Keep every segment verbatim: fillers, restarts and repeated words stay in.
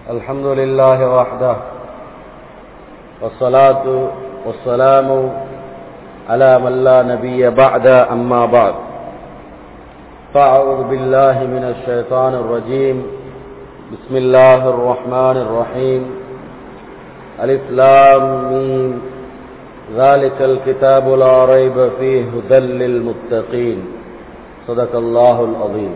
الحمد لله وحده والصلاة والسلام على من لا نبي بعد أما بعد فأعوذ بالله من الشيطان الرجيم بسم الله الرحمن الرحيم ألف لام ميم ذلك الكتاب لا ريب فيه هدى للمتقين صدق الله العظيم.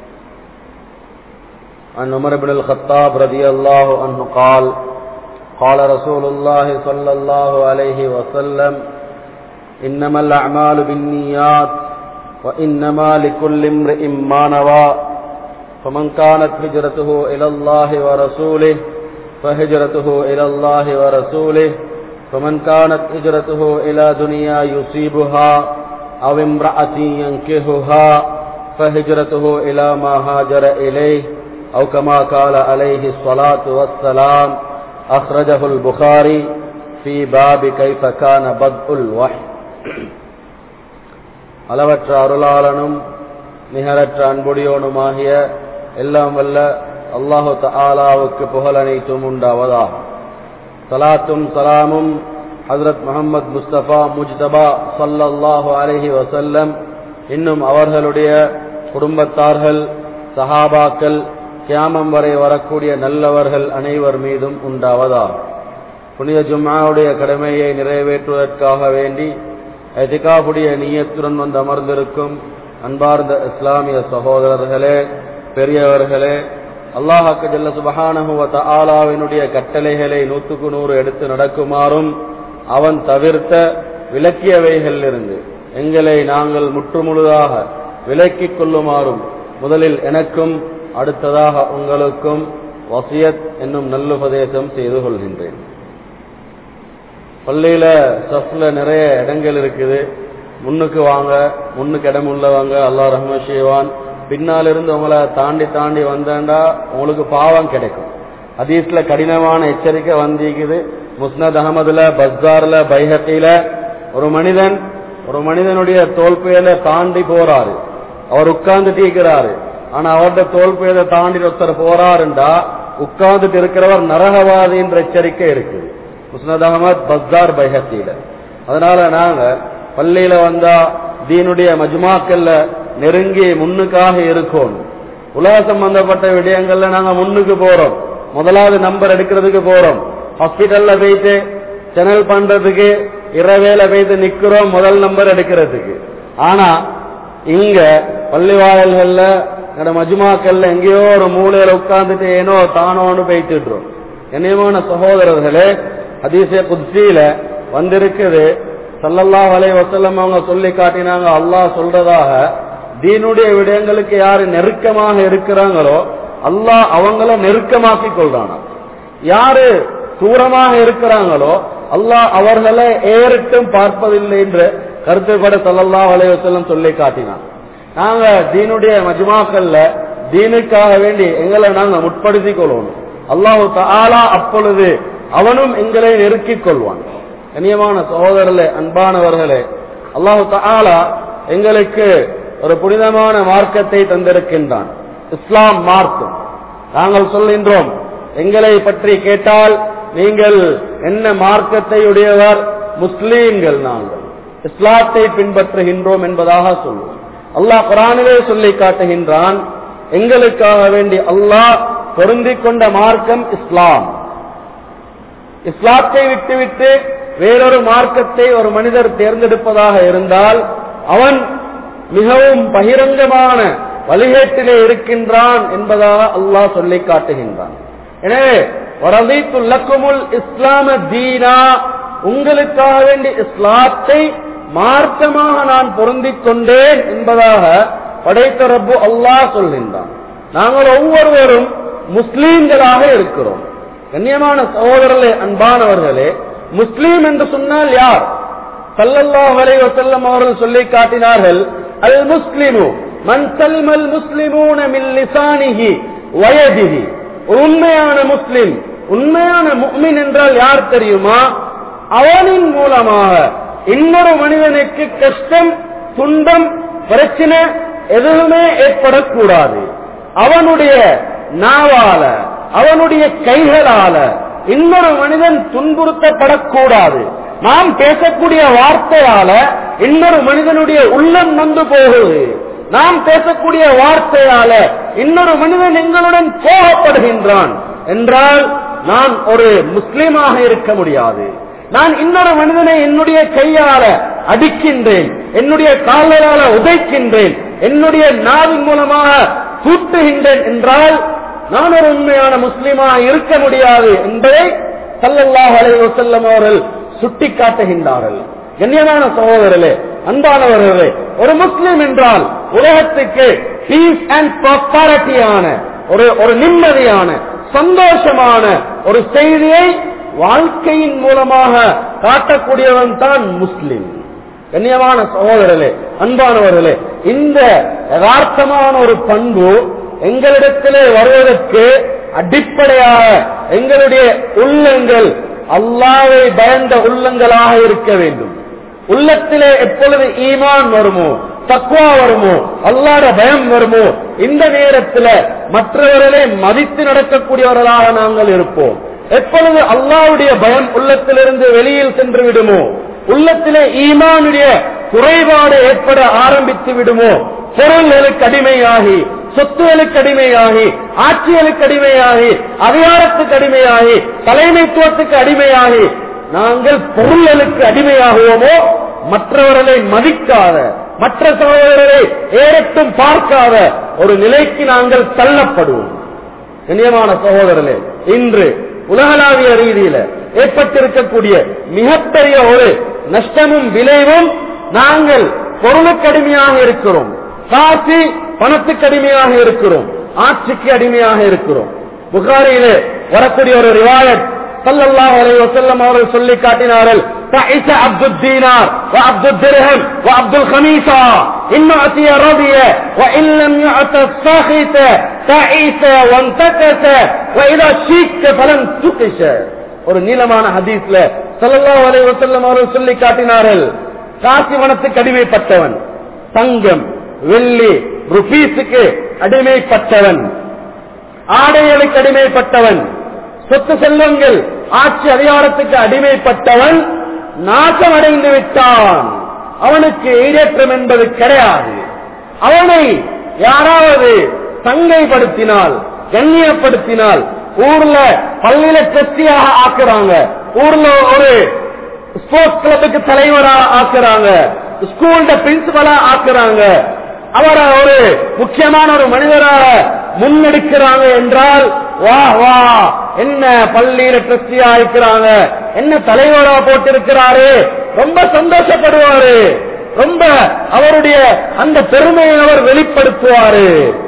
عن عمر بن الخطاب رضي الله عنه قال قال رسول الله صلى الله عليه وسلم إنما الأعمال بالنيات وإنما لكل امرئ ما نوى فمن كانت هجرته إلى الله ورسوله فهجرته إلى الله ورسوله فمن كانت هجرته إلى دنيا يصيبها أو امرأة ينكحها فهجرته إلى ما هاجر إليه أو كما قال عليه الصلاة والسلام أخرجه البخاري في باب كيف كان بدء الوحي. அளவற்ற அருளாளனும் நிகரற்ற அன்புடையோனுமாகிய எல்லாம் வல்ல அல்லாஹு தஆலாவுக்கு புகழ் அனைத்தும் உண்டாவதாக. சலாத்தும் சலாமும் ஹஜ்ரத் முஹம்மது முஸ்தபா முஜ்தபா ஸல்லல்லாஹு அலைஹி வஸல்லம் இன்னும் அவர்களுடைய குடும்பத்தார்கள் சஹாபாக்கள் கியாமம் வரை வரக்கூடிய நல்லவர்கள் அனைவர் மீதும் உண்டாவதாக. புனித ஜும்ஆவுடைய கடமையை நிறைவேற்றுவதற்காக வேண்டி இத்காஃபுடைய நியத்துடன் வந்து அமர்ந்திருக்கும் அன்பார்ந்த இஸ்லாமிய சகோதரர்களே, பெரியவர்களே, அல்லாஹ் ஜல்ல சுப்ஹானஹு வ தஆலாவினுடைய கட்டளைகளை நூற்றுக்கு நூறு எடுத்து நடக்குமாறும் அவன் தவிர்த்த விலக்கியவைகளிலிருந்து எங்களை நாங்கள் முற்றுமுழுதாக விலக்கிக் கொள்ளுமாறும் முதலில் எனக்கும் அடுத்ததாக உங்களுக்கும் வசியத் என்னும் நல்லுபதேசம் செய்து கொள்கின்றேன். பள்ளியில சஃப்ல நிறைய இடங்கள் இருக்குது. முன்னுக்கு வாங்க, முன்னுக்கு இடம் உள்ளவங்க அல்லாஹ் ரஹ்மத் செய்வான். பின்னால் இருந்து உங்களை தாண்டி தாண்டி வந்தா உங்களுக்கு பாவம் கிடைக்கும். ஹதீஸ்ல கடினமான எச்சரிக்கை வந்திருக்குது. முஸ்னத் அஹமதுல, பஸ்தார்ல, பைஹக்கில ஒரு மனிதன் ஒரு மனிதனுடைய தோல்பையில தாண்டி போறாரு. அவர் உட்கார்ந்துட்டு இருக்கிறாரு. ஆனா அவருடைய தோல்பையை தாண்டி ஒருத்தர் போறாருண்டா உட்கார்ந்துட்டு இருக்கிறவர் நரகவாதி என்ற எச்சரிக்கை இருக்குது. முஸ்னத் அஹமத், பஸ்தார், பைஹக்கில. அதனால நாங்க பள்ளியில வந்தா தீனுடைய மஜ்மாக்கள்ல நெருங்கி முன்னுக்காக இருக்கோம். உலக சம்பந்தப்பட்ட விடயங்கள்ல நாங்க முன்னுக்கு போறோம். முதலாவது நம்பர் எடுக்கிறதுக்கு போறோம். ஹாஸ்பிட்டல்ல போயிட்டு சேனல் பண்றதுக்கு இரவேல போயிட்டு நிக்கிறோம் முதல் நம்பர் எடுக்கிறதுக்கு. ஆனா இங்க பள்ளிவாயல்கள்ல மஜ்மாக்கள்ல எங்கேயோ ஒரு மூலையில உட்கார்ந்துட்டு ஏனோ தானோன்னு போயிட்டுறோம். கண்ணியமான சகோதரர்களே, ஹதீஸே குத்ஸில வந்திருக்குது. ஸல்லல்லாஹு அலைஹி வஸல்லம் அவங்க சொல்லி காட்டினாங்க, அல்லாஹ் சொல்றதாக தீனுடைய விடயங்களுக்கு யாரு நெருக்கமாக இருக்கிறாங்களோ அல்லாஹ் அவங்கள நெருக்கமாக்கி கொள்றானா. யாரு தூரமாக இருக்கிறாங்களோ அல்லாஹ் அவர்களை ஏறிட்டும் பார்ப்பதில்லை என்று கருத்துப்பட ஸல்லல்லாஹு அலைஹி வஸல்லம் சொல்லி காட்டினான். நாங்க தீனுடைய மஜ்மாக்கள்ல தீனுக்காக வேண்டி எங்களை நாங்க முற்படுத்திக் கொள்ளணும். அல்லாஹு தஆலா அப்பொழுது அவனும் எங்களை நெருக்கிக் கொள்வான். கண்ணியமான சகோதரர்களே, அன்பானவர்களே, அல்லாஹு தஆலா எங்களுக்கு ஒரு புனிதமான மார்க்கத்தை தந்திருக்கின்றான், இஸ்லாம் மார்க்கம். நாங்கள் சொல்கின்றோம், எங்களை பற்றி கேட்டால் நீங்கள் என்ன மார்க்கத்தை உடையவர்? முஸ்லீம்கள், நாங்கள் இஸ்லாத்தை பின்பற்றுகின்றோம் என்பதாக சொல்லுவோம். அல்லாஹ் குர்ஆனிலே சொல்லி காட்டுகின்றான், எங்களுக்காக வேண்டி அல்லாஹ் பொருந்திக் கொண்ட மார்க்கம் இஸ்லாம். இஸ்லாத்தை விட்டுவிட்டு வேறொரு மார்க்கத்தை ஒரு மனிதர் தேர்ந்தெடுப்பதாக இருந்தால் அவன் மிகவும் பகிரங்கமான வழிகேட்டிலே இருக்கின்றான் என்பதாக அல்லாஹ் சொல்லி காட்டுகின்றான். எனவே வரதீத்து லக்குமுல் இஸ்லாம தீனா, உங்களுக்காக வேண்டி இஸ்லாத்தை மார்க்கமாக நான் பொருந்திக் கொண்டேன் என்பதாக படைத்த ரப்பு அல்லாஹ் சொல்கின்றான். நாங்கள் ஒவ்வொருவரும் முஸ்லீம்களாக இருக்கிறோம். கண்ணியமான சகோதரர்களே, அன்பானவர்களே, முஸ்லீம் என்று சொன்னால் யார்? ஸல்லல்லாஹு அலைஹி வஸல்லம் அவர்கள் சொல்லி காட்டினார்கள், அல் முஸ்லிமு மன் சல்மல் முஸ்லிமூன மின் லிசானிஹி வ யதிஹி. உண்மையான முஸ்லிம், உண்மையான முஃமின் என்றால் யார் தெரியுமா? அவனின் மூலமாக இன்னொரு மனிதனுக்கு கஷ்டம், துன்பம், பிரச்சனை எதுவுமே ஏற்படக்கூடாது. அவனுடைய நாவால, அவனுடைய கைகளால இன்னொரு மனிதன் துன்புறுத்தப்படக்கூடாது. நாம் பேசக்கூடிய வார்த்தையால இன்னொரு மனிதனுடைய உள்ளம் நொந்து போகுது. நாம் பேசக்கூடிய வார்த்தையால இன்னொரு மனிதன் எங்களுடன் கோபப்படுகின்றான் என்றால் நான் ஒரு முஸ்லிமாக இருக்க முடியாது. நான் இன்னொரு மனிதனை என்னுடைய கையால அடிக்கின்றேன், என்னுடைய கால்களால உதைக்கின்றேன், என்னுடைய நாவின் மூலமாக தூட்டுகின்றேன் என்றால் நான் ஒரு உண்மையான முஸ்லிமாக இருக்க முடியாது என்பதை ஸல்லல்லாஹு அலைஹி வஸல்லம் அவர்கள் சுட்டிக்காட்டுகின்றார்கள். கண்ணியமான சகோதரர்களே, அன்பானவர்களே, ஒரு முஸ்லிம் என்றால் உலகத்துக்கு பீஸ் அண்ட் ப்ராஸ்பரிட்டியான ஒரு ஒரு நிம்மதியான சந்தோஷமான ஒரு செய்தியை வாழ்க்கையின் மூலமாக காட்டக்கூடியவன் தான் முஸ்லிம். கண்ணியமான சகோதரர்களே, அன்பானவர்களே, இந்த யதார்த்தமான ஒரு பண்பு எங்களிடத்திலே வருவதற்கு அடிப்படையாக எங்களுடைய உள்ளங்கள் அல்லாஹ்வை பயந்த உள்ளங்களாக இருக்க வேண்டும். உள்ளத்திலே எப்பொழுது ஈமான் வருமோ, தக்வா வருமோ, அல்லாஹ்வுடைய பயம் வருமோ, இந்த நேரத்தில் மற்றவர்களை மதித்து நடக்கக்கூடியவர்களாக நாங்கள் இருப்போம். எப்பொழுது அல்லாஹ்வுடைய பயம் உள்ளத்திலிருந்து வெளியில் சென்று விடுமோ, உள்ளத்திலே ஈமானுடைய குறைபாடு ஏற்பட ஆரம்பித்து விடுமோ, பொருள்களுக்கு அடிமையாகி, சொத்துகளுக்கு அடிமையாகி, ஆட்சிகளுக்கு அடிமையாகி, அதிகாரத்துக்கு அடிமையாகி, தலைமைத்துவத்துக்கு அடிமையாகி நாங்கள் பொருள்களுக்கு அடிமையாகுவோமோ, மற்றவர்களை மதிக்காத, மற்ற சகோதரரை ஏறட்டும் பார்க்காத ஒரு நிலைக்கு நாங்கள் தள்ளப்படுவோம். கண்ணியமான சகோதரர்களே, இன்று உலகளாவிய ரீதியில ஏற்பட்டிருக்கக்கூடிய மிகப்பெரிய ஒரு நஷ்டமும் விளைவும் நாங்கள் பொருளுக்கு அடிமையாக இருக்கிறோம், காசி பணத்துக்கு அடிமையாக இருக்கிறோம், ஆட்சிக்கு அடிமையாக இருக்கிறோம். புகாரியிலே வரக்கூடிய ஒரு ரிவாயத் ஸல்லல்லாஹு அலைஹி வஸல்லம் அவர்கள் சொல்லி காட்டினார்கள், தஇஸ அப்துத் தீனார் வ அப்துத் திர்ஹம் வ அப்துல் கமீஸா இன்ன அத்திய ரதிய வ இன் லம் யுஅத ஸாஹித தஇஸ வன்தகஸ வ இதா ஷீக்க ஃபலன் துகிஷ. ஒரு நீளமான ஹதீஸ்ல ஸல்லல்லாஹு அலைஹி வஸல்லம் அவர்கள் சொல்லி காட்டினார்கள், காசி வனத்துக்கு அடிமைப்பட்டவன், தங்கம் வெள்ளி ருபீஸுக்கு அடிமைப்பட்டவன், ஆடைகளுக்கு அடிமைப்பட்டவன், சொத்து செல்வங்கள் ஆட்சி அதிகாரத்துக்கு அடிமைப்பட்டவன் நாசம் அடைந்து விட்டான். அவனுக்கு ஈடேற்றம் என்பது கிடையாது. அவனை யாராவது சங்கைப்படுத்தினால், கண்ணியப்படுத்தினால், ஊர்ல பள்ளியில ட்ரஸ்டியாக ஆக்குறாங்க, ஊர்ல ஒரு ஸ்போர்ட்ஸ் கிளப்புக்கு தலைவராக ஆக்குறாங்க, ஸ்கூல்ல பிரின்சிபலா ஆக்குறாங்க, அவரை ஒரு முக்கியமான ஒரு மனிதராக முன்னெடுக்கிறாங்க என்றால் வா வா என்ன பள்ளியில ட்ரஸ்டியா இருக்கிறாங்க, என்ன தலைவரா போட்டிருக்கிறாரு, ரொம்ப சந்தோஷப்படுவாரு, ரொம்ப அவருடைய அந்த பெருமையை அவர் வெளிப்படுத்துவாரு.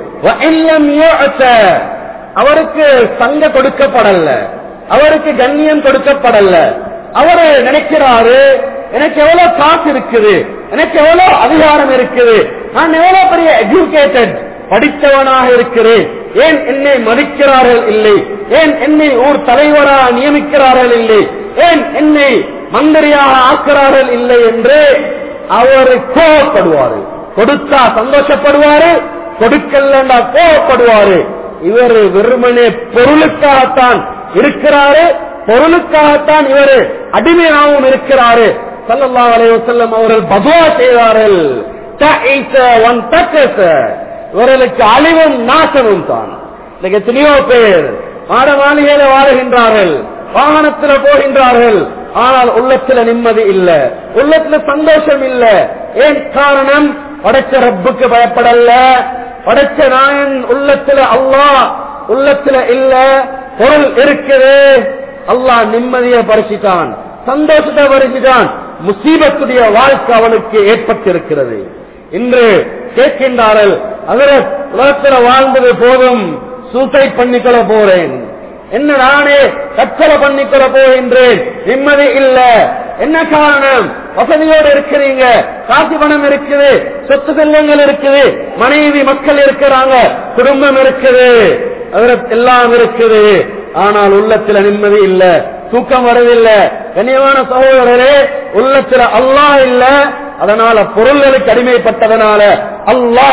அவருக்கு சங்க கொடுக்கப்படல, அவருக்கு கண்ணியம் கொடுக்கப்படல. அவரு நினைக்கிறாரு, எனக்கு எவ்வளவு காசு இருக்குது, எனக்கு எவ்வளவு அதிகாரம் இருக்குது, நான் எவ்வளவு பெரிய எஜுகேட்டட் படித்தவனாக இருக்கிறேன், ஏன் என்னை மதிக்கிறார்கள் இல்லை, ஏன் என்னை ஊர் தலைவராக நியமிக்கிறார்கள் இல்லை, ஏன் என்னை மந்திரியாக ஆக்கிறார்கள் இல்லை என்று அவர் கோபப்படுவாரு. கொடுத்தா சந்தோஷப்படுவாரு, கொடுக்கலன்னா கோபப்படுவாரு. இவர் வெறுமனே பொருளுக்காகத்தான் இருக்கிறாரு, பொருளுக்காகத்தான் இவர் அடிமையாகவும் இருக்கிறாரு. ஸல்லல்லாஹு அலைஹி வஸல்லம் அவர்கள் பதுவா செய்தார்கள், தஇஸ வன்தகஸ, இவர்களுக்கு அழிவும் நாசமும் தான். இன்னைக்கு எத்தனையோ பேர் மாட மாளிகையில வாழுகின்றார்கள், வாகனத்தில் போகின்றார்கள், ஆனால் உள்ளத்துல நிம்மதி இல்ல, உள்ளத்துல சந்தோஷம் இல்ல. ஏன் காரணம்? படைச்ச ரப்புக்கு பயப்படல, படைச்ச நாயன் உள்ளத்துல அல்லாஹ் உள்ளத்துல இல்ல. பொருள் இருக்குது, அல்லாஹ் நிம்மதியை பறிச்சிட்டான், சந்தோஷத்தை பறிச்சிட்டான், முசீபத்துடைய வாழ்க்கை அவனுக்கு ஏற்பட்டிருக்கிறது. இன்று கேட்கின்றார்கள், ஹஜ்ரத் உலகத்துல வாழ்ந்தது போதும், சூசைட் பண்ணிக்கொள்ள போறேன், என்ன நானே தற்கொலை பண்ணிக்கொள்ள போகின்றேன், நிம்மதி இல்ல. என்ன காரணம்? வசதியோடு இருக்கிறீங்க, காசு பணம் இருக்குது, சொத்து செல்வங்கள் இருக்குது, மனைவி மக்கள் இருக்கிறாங்க, குடும்பம் இருக்குது, ஹஜ்ரத் எல்லாம் இருக்குது, ஆனால் உள்ளத்துல நிம்மதி இல்ல, தூக்கம் வரவில்லை. கண்ணியமான சகோதரரே, உள்ளத்துல அல்லாஹ் இல்ல, அதனால பொருள்களுக்கு அடிமைப்பட்டதனால அல்லாஹ்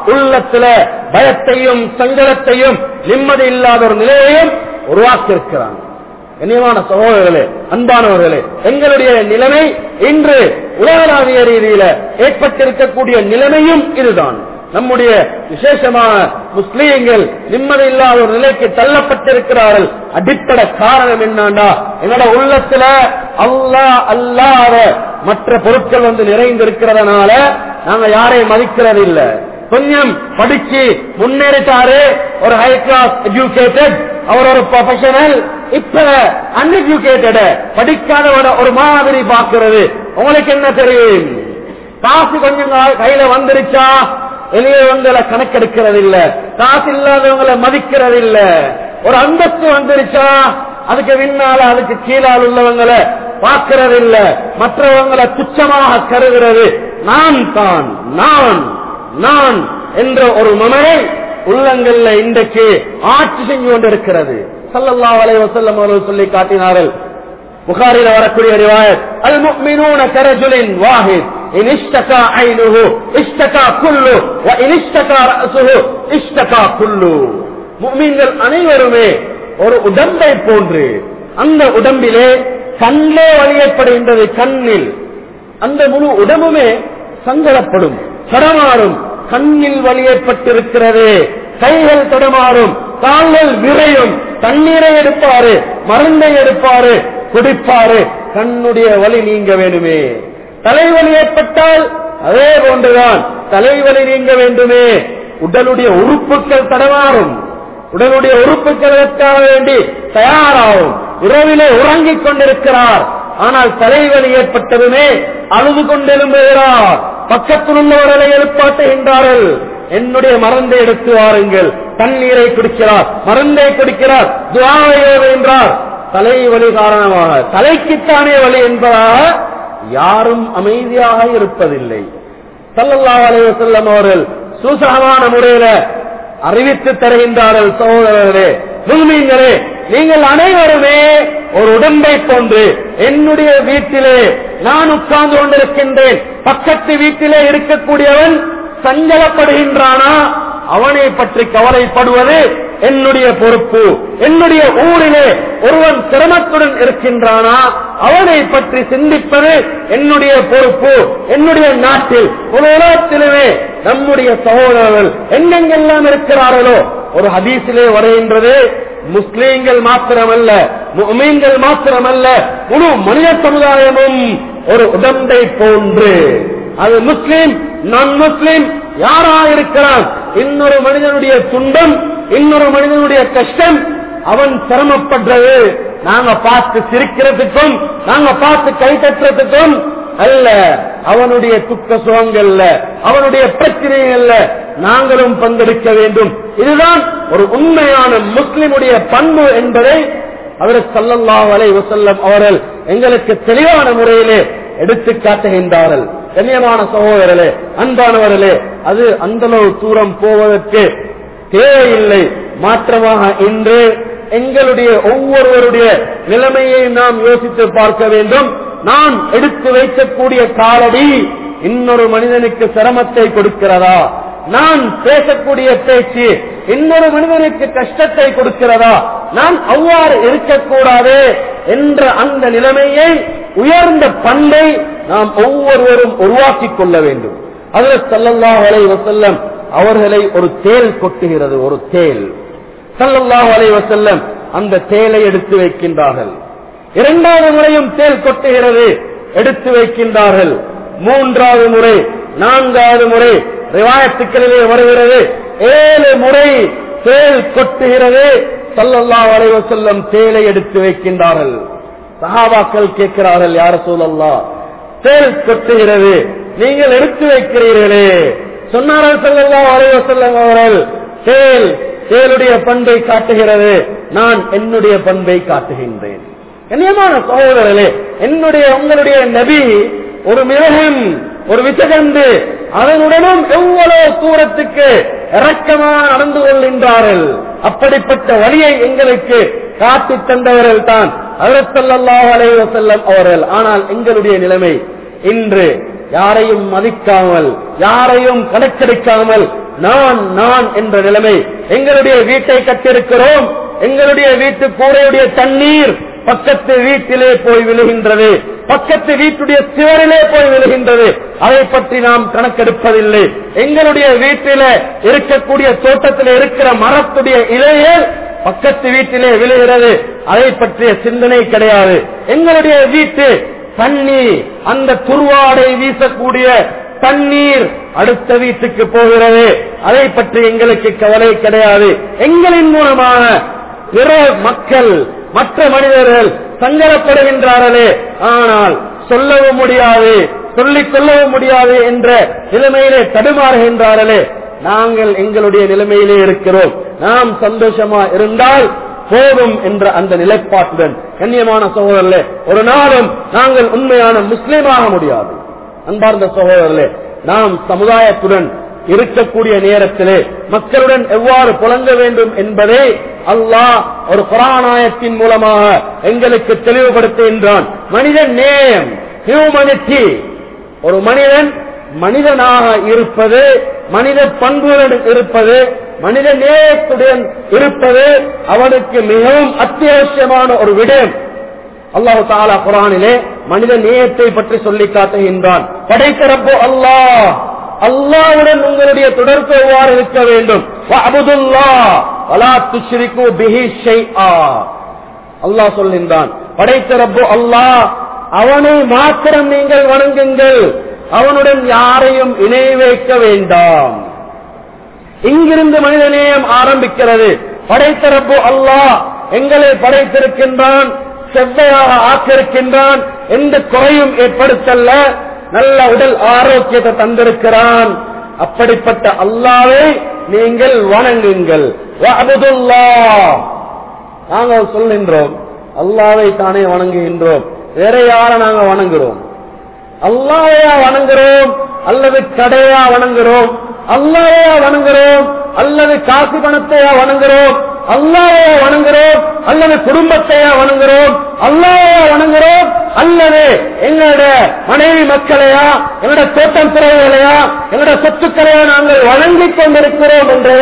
உள்ளத்துல பயத்தையும் சஞ்சலத்தையும் நிம்மதி இல்லாத ஒரு நிலையையும் உருவாக்கி இருக்கிறான். கண்ணியமான சகோதரர்களே, அன்பானவர்களே, எங்களுடைய நிலைமை இன்று உலகளாவிய ரீதியில ஏற்பட்டிருக்கக்கூடிய நிலைமையும் இதுதான். நம்முடைய விசேஷமான முஸ்லீம்கள் நிம்மதி இல்லாத ஒரு நிலைக்கு தள்ளப்பட்டிருக்கிறார்கள். அடிப்படை காரணம் என்னண்டா, என்னோட உள்ளத்துல அல்லாஹ் அல்லாத மற்ற பொருட்கள் வந்து நிறைந்திருக்கிறதுனால நாங்க யாரையும் மதிக்கிறது இல்ல. கொஞ்சம் படிச்சு முன்னேறிட்டாரு, ஒரு ஹை கிளாஸ் எஜுகேட்டட், அவர் ஒரு ப்ரொஃபஷனல். இப்ப அன்எஜுகேட்டட் படிக்காதவட ஒரு மாதிரி பாக்குறது. உங்களுக்கு என்ன தெரியும்? காசு கொஞ்சம் கையில வந்துருச்சா வெளியவங்களை கணக்கெடுக்கிறது இல்ல, காசு இல்லாதவங்களை மதிக்கிறது இல்ல. ஒரு அந்தஸ்து வந்துருச்சா அதுக்கு பின்னால அதுக்கு கீழால் உள்ளவங்களை பார்க்கிறது இல்ல, மற்றவங்களை துச்சமாக கருதுறது. நான் தான் நான் நான் என்ற ஒரு மமரை உள்ளங்கள்ல இன்றைக்கு ஆட்சி செஞ்சு கொண்டிருக்கிறது. ஸல்லல்லாஹு அலைஹி வஸல்லம் அவர்கள் சொல்லி காட்டினார்கள். புகாரில வரக்கூடிய ரிவாயத், அல் முஃமினூன கரஜுலின் வாஹித் இன் இஷ்தகா ஐனுஹு இஷ்தகா குல்லு வ இன் இஷ்தகா ரஅஸுஹு இஷ்தகா குல்லு. முஃமின்கள் அனைவருமே ஒரு உடம்பை போன்று, அந்த உடம்பிலே கண்ணே வலியப்படுகின்றது. கண்ணில் அந்த முழு உடம்புமே சங்கடப்படும், தடமாறும். கண்ணில் வலியப்பட்டிருக்கிறது, கைகள் தடமாறும், கால்கள் விரையும். தண்ணீரை எடுப்பாரு, மருந்தை எடுப்பாரு, குடிப்பாரு. கண்ணுடைய வலி நீங்க வேண்டுமே. தலைவலி ஏற்பட்டால் அதே போன்றுதான் தலைவலி நீங்க வேண்டுமே. உடலுடைய உறுப்புகள் தடமாறும், உடலுடைய உறுப்புகளுக்காக வேண்டி தயாராகும். இரவிலே உறங்கிக் கொண்டிருக்கிறார், ஆனால் தலைவலி ஏற்பட்டதுமே அழுது கொண்டெழும்புகிறார். பக்கத்தில் உள்ளவர்களை எழுப்பாட்டுகின்றார்கள், என்னுடைய மருந்தை எடுத்து வாருங்கள். தண்ணீரை குடிக்கிறார், மருந்தை குடிக்கிறார், துஆவை ஓதுகின்றார். தலைவலி காரணமாக, தலைக்குத்தானே வலி என்பதாக யாரும் அமைதியாக இருப்பதில்லை. ஸல்லல்லாஹு அலைஹி வஸல்லம் அவர்கள் சுசகமான முறையில அறிவித்து தருகின்றார்கள். சகோதரர்களே, முஸ்லிம்களே, நீங்கள் அனைவருமே ஒரு உடம்பை போன்று. என்னுடைய வீட்டிலே நான் உட்கார்ந்து கொண்டிருக்கின்றேன், பக்கத்து வீட்டிலே இருக்கக்கூடியவன் சஞ்சலப்படுகின்றானா, அவனை பற்றி கவலைப்படுவது என்னுடைய பொறுப்பு. என்னுடைய ஊரிலே ஒருவன் சிரமத்துடன் இருக்கின்றானா, அவனை பற்றி சிந்திப்பது என்னுடைய பொறுப்பு. என்னுடைய நாட்டில் ஒரு உலகத்திலுமே நம்முடைய சகோதரர்கள் எங்கெங்கெல்லாம் இருக்கிறார்களோ, ஒரு ஹதீஸிலே வருகின்றது, முஸ்லீம்கள் மாத்திரமல்ல, முஃமின்கள் மாத்திரமல்ல, முழு மனித சமுதாயமும் ஒரு உடம்பை போன்று. அது முஸ்லிம் நான் முஸ்லிம் யாரா இருக்கிறான், இன்னொரு மனிதனுடைய துன்பம், இன்னொரு மனிதனுடைய கஷ்டம், அவன் சிரமப்படுறது நாங்க பார்த்து சிரிக்கிறதுக்கும் நாங்க பார்த்து கைத்தட்டுறதுக்கும் அல்ல, அவனுடைய துக்க சுகங்கள்ல அவனுடைய பிரச்சனைகள்ல நாங்களும் பங்கெடுக்க வேண்டும். இதுதான் ஒரு உண்மையான முஸ்லிமுடைய பண்பு என்பதை ஹஜ்ரத் ஸல்லல்லாஹு அலைஹி வஸல்லம் அவர்கள் எங்களுக்கு தெளிவான முறையிலே எடுத்து காட்டுகின்றார்கள். கண்ணியமான சகோதரர்களே, அன்பானவர்களே, அது அந்த அளவு தூரம் போவதற்கு தேவையில்லை. மாற்றமாக இன்று எங்களுடைய ஒவ்வொருவருடைய நிலைமையை நாம் யோசித்து பார்க்க வேண்டும். நான் எடுத்து வைக்கக்கூடிய காலடி இன்னொரு மனிதனுக்கு சிரமத்தை கொடுக்கிறதா, நான் பேசக்கூடிய பேச்சு இன்னொரு மனிதனுக்கு கஷ்டத்தை கொடுக்கிறதா, நான் அவ்வாறு இருக்கக்கூடாது என்ற அந்த நிலைமையை, உயர்ந்த பண்பை நாம் ஒவ்வொருவரும் உருவாக்கிக் கொள்ள வேண்டும். ஹஜ்ரத் ஸல்லல்லாஹு அலைஹி வஸல்லம் அவர்களை ஒரு தேள் கொட்டுகிறது. ஒரு தேள் ஸல்லல்லாஹு அலைஹி வஸல்லம் அந்த தேளை எடுத்து வைக்கின்றார்கள். இரண்டாவது முறையும் தேள் கொட்டுகிறது, எடுத்து வைக்கின்றார்கள். மூன்றாவது முறை, நான்காவது முறை ரிவாயத்துக்களிலே வருகிறது, ஏழு முறை தேள் கொட்டுகிறது. ஸல்லல்லாஹு அலைஹி வஸல்லம் தேளை எடுத்து வைக்கின்றார்கள். சஹாபாக்கள் கேட்கிறார்கள், யா ரசூலல்லாஹ், தேள் கொட்டுகிறது, நீங்கள் எடுத்து வைக்கிறீர்களே. சொன்னார்கள் ஸல்லல்லாஹு அலைஹி வஸல்லம் அவர்கள், தேள் தேளுடைய பண்பை காட்டுகிறது, நான் என்னுடைய பண்பை காட்டுகின்றேன். கண்ணியமான சகோதரர்களே, என்னுடைய உங்களுடைய நபி ஒரு மிருகம், ஒரு விசகந்து, அதனுடனும் எவ்வளவு தூரத்துக்கு இரக்கமாக நடந்து கொள்கின்றார்கள். அப்படிப்பட்ட வழியை எங்களுக்கு காட்டி தந்தவர்கள் தான் ஹஜ்ரத் ஸல்லல்லாஹு அலைஹி வஸல்லம் அவர்கள். ஆனால் எங்களுடைய நிலைமை இன்று யாரையும் மதிக்காமல், யாரையும் கணக்கெடுக்காமல், நான் நான் என்ற நிலைமை. எங்களுடைய வீட்டை கட்டிருக்கிறோம், எங்களுடைய வீட்டு கூரையுடைய தண்ணீர் பக்கத்து வீட்டிலே போய் விழுகின்றது, பக்கத்து வீட்டுடைய சிவரிலே போய் விழுகின்றது. அதை பற்றி நாம் கணக்கெடுப்பதில்லை. எங்களுடைய வீட்டிலே இருக்கக்கூடிய தோட்டத்தில் இருக்கிற மரத்துடைய இலைகள் பக்கத்து வீட்டிலே விழுகிறது, அதை பற்றிய சிந்தனை கிடையாது. எங்களுடைய வீட்டு தண்ணீர், அந்த துர்வாடை வீசக்கூடிய தண்ணீர் அடுத்த வீட்டுக்கு போகிறது, அதை பற்றி எங்களுக்கு கவலை கிடையாது. எங்களின் மூலமாக பிற மக்கள், மற்ற மனிதர்கள் சங்கடப்படுகின்றார்களே, ஆனால் சொல்லவும் முடியாது, சொல்லிக் கொள்ளவும் முடியாது என்ற நிலைமையிலே தடுமாறுகின்றார்களே. நாங்கள் எங்களுடைய நிலைமையிலே இருக்கிறோம். நாம் சந்தோஷமா இருந்தால் போதும் என்ற அந்த நிலைப்பாட்டுடன் கண்ணியமான சகோதரர்களே, ஒரு நாளும் நாங்கள் உண்மையான முஸ்லிமாக முடியாது. அன்பார்ந்த சகோதரர்களே, நாம் சமுதாயத்துடன் இருக்கக்கூடிய நேரத்திலே மக்களுடன் எவ்வாறு புலங்க வேண்டும் என்பதை அல்லாஹ் ஒரு குர்ஆன் ஆயத்தின் மூலமாக எங்களுக்கு தெளிவுபடுத்துகின்றான். மனித நேயம், ஹியூமனிட்டி, ஒரு மனிதன் மனிதனாக இருப்பது, மனித பண்புடன் இருப்பது, மனித நேயத்துடன் இருப்பது அவனுக்கு மிகவும் அத்தியாவசியமான ஒரு விடயம். அல்லாஹ் தஆலா குர்ஆனிலே மனித நேயத்தை பற்றி சொல்லி காட்டுகின்றான். படைத்த ரப்பு அல்லாஹ், அல்லாஹ்வுடன் உங்களுடைய தொடர்பு எவ்வாறு இருக்க வேண்டும். வஅபுதுல்லாஹ் வலா துஷ்ரிகு பிஹி ஷைஆ. அல்லாஹ் சொல்கின்றான், படைத்த ரப்பு அல்லாஹ், அவனை மாத்திரம் நீங்கள் வணங்குங்கள், அவனுடன் யாரையும் இணை வைக்க வேண்டாம். இங்கிருந்து மனிதநேயம் ஆரம்பிக்கிறது. படைத்த ரப்பு அல்லாஹ் எங்களை படைத்திருக்கின்றான், செவ்வையாக ஆக்கியிருக்கின்றான், எந்த குறையும் ஏற்படுத்தல்ல, நல்ல உடல் ஆரோக்கியத்தை தந்திருக்கிறான். அப்படிப்பட்ட அல்லாஹ்வை நீங்கள் வணங்குங்கள். வஅபுதுல்லாஹ், நாங்கள் சொல்கின்றோம் அல்லாஹ்வை தானே வணங்குகின்றோம், வேற யார நாங்க வணங்குறோம்? அல்லாஹ்வையா வணங்குறோம் அல்லது கடையா வணங்குறோம்? அல்லாஹ்வையா வணங்குறோம் அல்லது காசு பணத்தையா வணங்குறோம்? அல்லாஹ்வையா வணங்குறோம் அல்லது குடும்பத்தையா வணங்குறோம்? அல்லாஹ்வையா வணங்குறோம் அல்லது எங்களோட மனைவி மக்களையா, எங்களோட தோட்டம் துறைகளையா, எங்களோட சொத்துக்களையா நாங்கள் வணங்கிக் கொண்டிருக்கிறோம் என்ற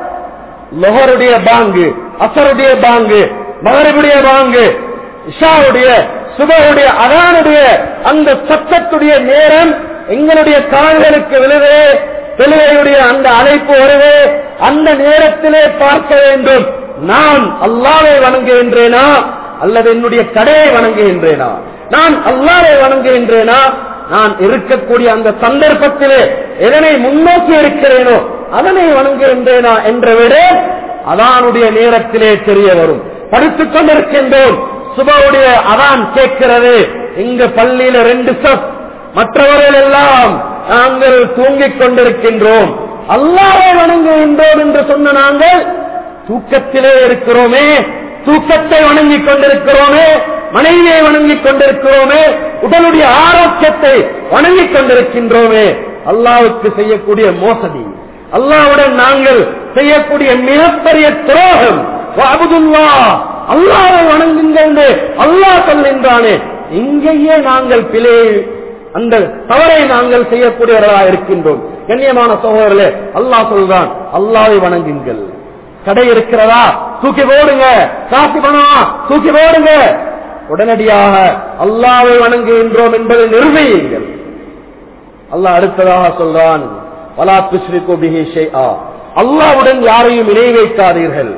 லொஹருடைய பாங்கு, அசருடைய பாங்கு, மகரிபுடைய பாங்கு, இஷாவுடைய, சுபஹுடைய, அதானுடைய அந்த சத்தத்துடைய நேரம் எங்களுடைய கால்களுக்கு விழுவே, தொழுகையுடைய அந்த அழைப்பு வருவே, அந்த நேரத்திலே பார்க்க வேண்டும், நான் அல்லாஹ்வை வணங்குகின்றேனா அல்லது என்னுடைய கடையை வணங்குகின்றேனா? நான் அல்லாஹ்வை வணங்குகின்றேனா? நான் இருக்கக்கூடிய அந்த சந்தர்ப்பத்திலே எதனை முன்னோக்கி இருக்கிறேனோ அதனை வணங்குகின்றேனா என்ற விட அதானுடைய நேரத்திலே தெரிய வரும். படித்துக் கொண்டிருக்கின்றோம், சுபவுடைய அதான் கேட்கிறது, இங்க பள்ளியில ரெண்டு சப், மற்றவர்கள் எல்லாம் நாங்கள் தூங்கிக் கொண்டிருக்கின்றோம். அல்லாஹ்வை வணங்குகின்றோம் என்று சொன்ன நாங்கள் தூக்கத்திலே இருக்கிறோமே, தூக்கத்தை வணங்கிக் கொண்டிருக்கிறோமே, மனைவியை வணங்கிக் கொண்டிருக்கிறோமே, உடலுடைய ஆரோக்கியத்தை வணங்கிக் கொண்டிருக்கின்றோமே. அல்லாஹ்வுக்கு செய்யக்கூடிய மோசடி, அல்லாஹ்வுடன் நாங்கள் செய்யக்கூடிய மிகப்பெரிய துரோகம். வஅபுதுல்லாஹ், அல்லாஹ்வை வணங்குங்கள் அல்லாஹ் சொல்கின்றானே, இங்கேயே நாங்கள் பிழை, அந்த தவறை நாங்கள் செய்யக்கூடியவர்களாக இருக்கின்றோம். கண்ணியமான சகோதரர்களே, அல்லாஹ் சொல்றான், அல்லாஹ்வை வணங்குங்கள். கடை இருக்கிறதா தூக்கி போடுங்க, காசு பணமா தூக்கி போடுங்க, உடனடியாக அல்லாஹ்வை வணங்குகின்றோம் என்பதை நிர்ணயிங்கள். அல்லாஹ் அடுத்ததாக சொல்றான், வலா துஷ்ரிகு பிஹி ஷைஆ, அல்லாஹ்வுடன் யாரையும் இணை வைக்காதீர்கள்.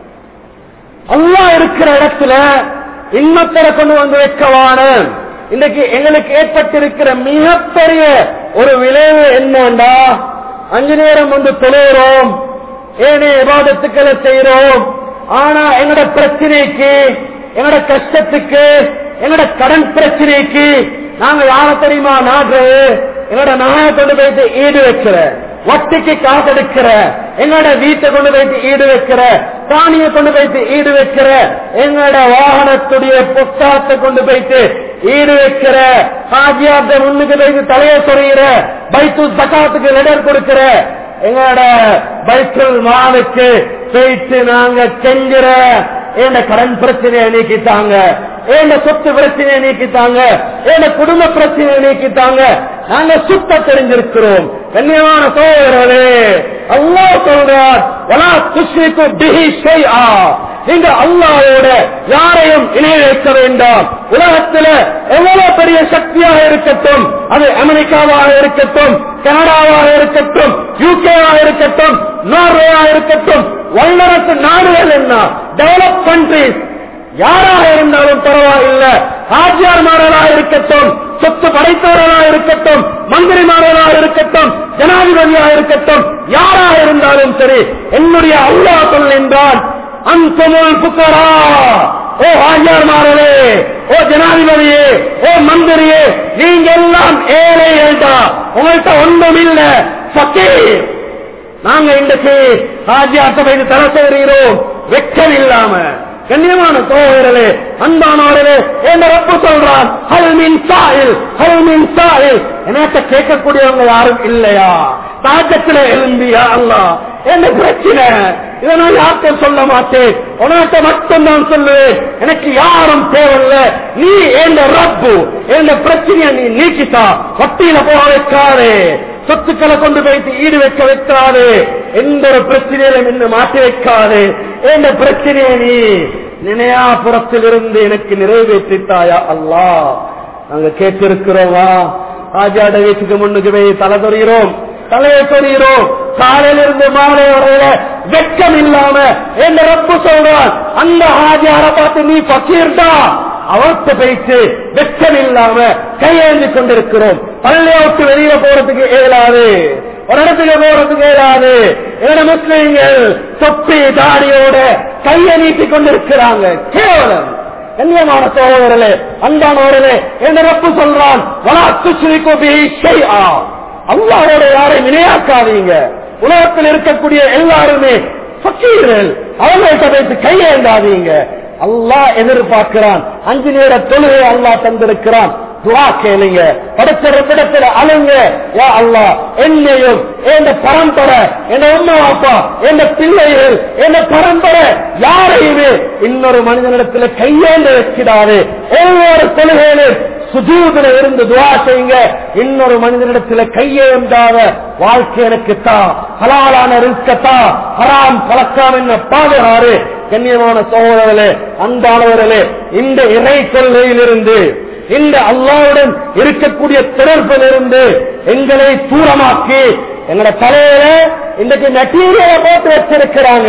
அல்லாஹ் இருக்கிற இடத்துல இன்னொருத்தரை கொண்டு வந்து வைக்கவான. இன்னைக்கு எங்களுக்கு ஏற்பட்டிருக்கிற மிகப்பெரிய ஒரு விளைவு என்னண்டா, அஞ்சு நேரம் வந்து தொழுகிறோம், ஏனைய இபாதத்துக்களை செய்யறோம், ஆனா எங்கட பிரச்சனைக்கு, எங்கட கஷ்டத்துக்கு, எங்கட கடன் பிரச்சனைக்கு நாங்க யார தெரியுமா நாடுறது? எங்கட நகையை கொண்டு போயிட்டு ஈடு வைக்கிற, வட்டிக்கு காசு எடுக்கிற, எங்கட வீட்டை கொண்டு போயிட்டு ஈடு வைக்கிற, தானியை கொண்டு போயிட்டு ஈடு வைக்கிற, எங்கட வாகனத்துடைய புத்தகத்தை கொண்டு போயிட்டு ஈடு வைக்கிற, ஹாஜியாத்த முன்னுக்கு போயிட்டு தலையை சொறிகிற, பைத்து ஜகாத்துக்கு லெடர் கொடுக்கிற, எங்களோட பைத்துல் மாலுக்கு போயிட்டு நாங்க செஞ்சிற, என் கடன் பிரச்சனையை நீக்கிட்டாங்க, என் சொத்து பிரச்சனையை நீக்கிட்டாங்க, என் குடும்ப பிரச்சனையை நீக்கிட்டாங்க, நாங்க சுத்த தெரிஞ்சிருக்கிறோம். கண்ணியமான சோதரர்களே, அல்லாஹ் சொல்றார் வலா துஷ்ரிகு பிஹி ஷைஆ, நீங்க அல்லாஹ்வோட யாரையும் இணை வைக்க வேண்டாம். உலகத்துல எவ்வளவு பெரிய சக்தியாக இருக்கட்டும், அது அமெரிக்காவாக இருக்கட்டும், கனடாவாக இருக்கட்டும், யூகேவாக இருக்கட்டும், நார்வேயாக இருக்கட்டும், வல்லரசு நாடுகள் என்ன, டெவலப் கண்ட்ரிஸ் யாராக இருந்தாலும் பரவாயில்லை, ஆட்சியாளர்களாக இருக்கட்டும், சொத்து படைத்தவர்களாக இருக்கட்டும், மந்திரிமார்களாக இருக்கட்டும், ஜனாதிபதியாக இருக்கட்டும், யாராக இருந்தாலும் சரி, என்னுடைய அல்லாஹ் சொல்கின்றான் அன்துமுல் ஃபுகரா, ஓ ஆட்சியாளர்களே, ஓ ஜனாதிபதியே, ஓ மந்திரியே, நீங்க எல்லாம் ஏழைகள் தான், உங்கள்கிட்ட ஒன்றும் இல்லை, ஃபகீர். நாங்க இன்றைக்கு ஆட்சியாளத்தை வைத்து தர செய்கிறோம் வெட்கம் இல்லாம. கண்ணியமான சோதரர்களே, அன்பானவர்களே, என்ற ரப்பு சொல்றான் ஹல் மின் சாயில், ஹல் மின் சாயில், என்னட்ட கேட்கக்கூடியவங்க யாரும் இல்லையா? தாக்கத்துல எழும்பியா அல்லாஹ் என்ன பிரச்சனை? இதை நான் யார்கிட்ட சொல்ல மாட்டேன், உனட்ட மட்டும் தான் சொல்லுவேன். எனக்கு யாரும் தேவையில்ல, நீ என்ற ரப்பு என்ற பிரச்சனையை நீ நீக்கிட்டா, வட்டியில போக வைக்காதே, சொத்துக்களை கொண்டு போயிட்டு ஈடு வைக்க வைக்காது, எந்த ஒரு பிரச்சனையிலும் என்ன மாற்றி வைக்காது, எந்த பிரச்சனையை நீ நினையா புறத்தில் இருந்து எனக்கு நிறைவேற்றித்தாயா அல்லாஹ். நாங்க கேட்டிருக்கிறோமா? ஆஜாட வீட்டுக்கு முன்னுக்கு போய் தலை தொறிகிறோம், தலையை தொறிகிறோம், காலையிலிருந்து மாலை வரையில வெட்கம் இல்லாம என்ற ரப்பு சொல்றான் அந்த ஆஜார பார்த்து நீ பக்கீர்டா, அவர்த்த பேச்சு வெட்கம் இல்லாம கையேந்தி கொண்டிருக்கிறோம். பள்ளியை விட்டு வெளியில போறதுக்கு இயலாது, ஒரு இடத்துக்கு போறதுக்கு இயலாது. என்னோட முஸ்லீம்கள் தொப்பி தாடியோட கையை நீட்டி கொண்டிருக்கிறாங்க. கேவலம். கண்ணியமான சகோதரர்களே, அன்பானவர்களே, என்ற ரப்பு சொல்றான் வலா துஷ்ரிகு பிஹி ஷைஆ, அல்லாஹ்வோட யாரையும் இணையாக்காதீங்க. உலகத்தில் இருக்கக்கூடிய எல்லாருமே ஃபகீர்கள், அவங்கள்ட்ட பேசி கையேந்தாதீங்க. அல்லாஹ் எதிர்பார்க்கிறான் அஞ்சு நேர தொழுகை அல்லாஹ் தந்திருக்கிறான். துஆ கேளுங்க, படைச்ச ரப்பிடத்தில் அழுங்க, யா அல்லாஹ் என்னையும் என் பரம்பரை, என் அம்மா அப்பா, என் பிள்ளைகள், என் பரம்பரை யாரையுமே இன்னொரு மனிதனிடத்தில் கையேந்து வச்சிடாது. ஒவ்வொரு தொழுகையிலும் சுஜூதுல இருந்து துஆ செய்யுங்க. இன்னொரு மனிதனிடத்தில் கையேந்தாத வாழ்க்கை எனக்கு தான், ஹலாலான ரிஸ்கத்தா, ஹராம் பழக்கம் என்ன பாதுகாரு. கண்ணியமான சகோதரர்களே, அன்பானவர்களே, இந்த இறை கொள்கையிலிருந்து, இந்த அல்லாஹ்வுடன் இருக்கக்கூடிய தொடர்பிலிருந்து எங்களை தூரமாக்கி எங்களோட தலையில இன்றைக்கு மெட்டீரியலை போட்டு வச்சிருக்கிறாங்க.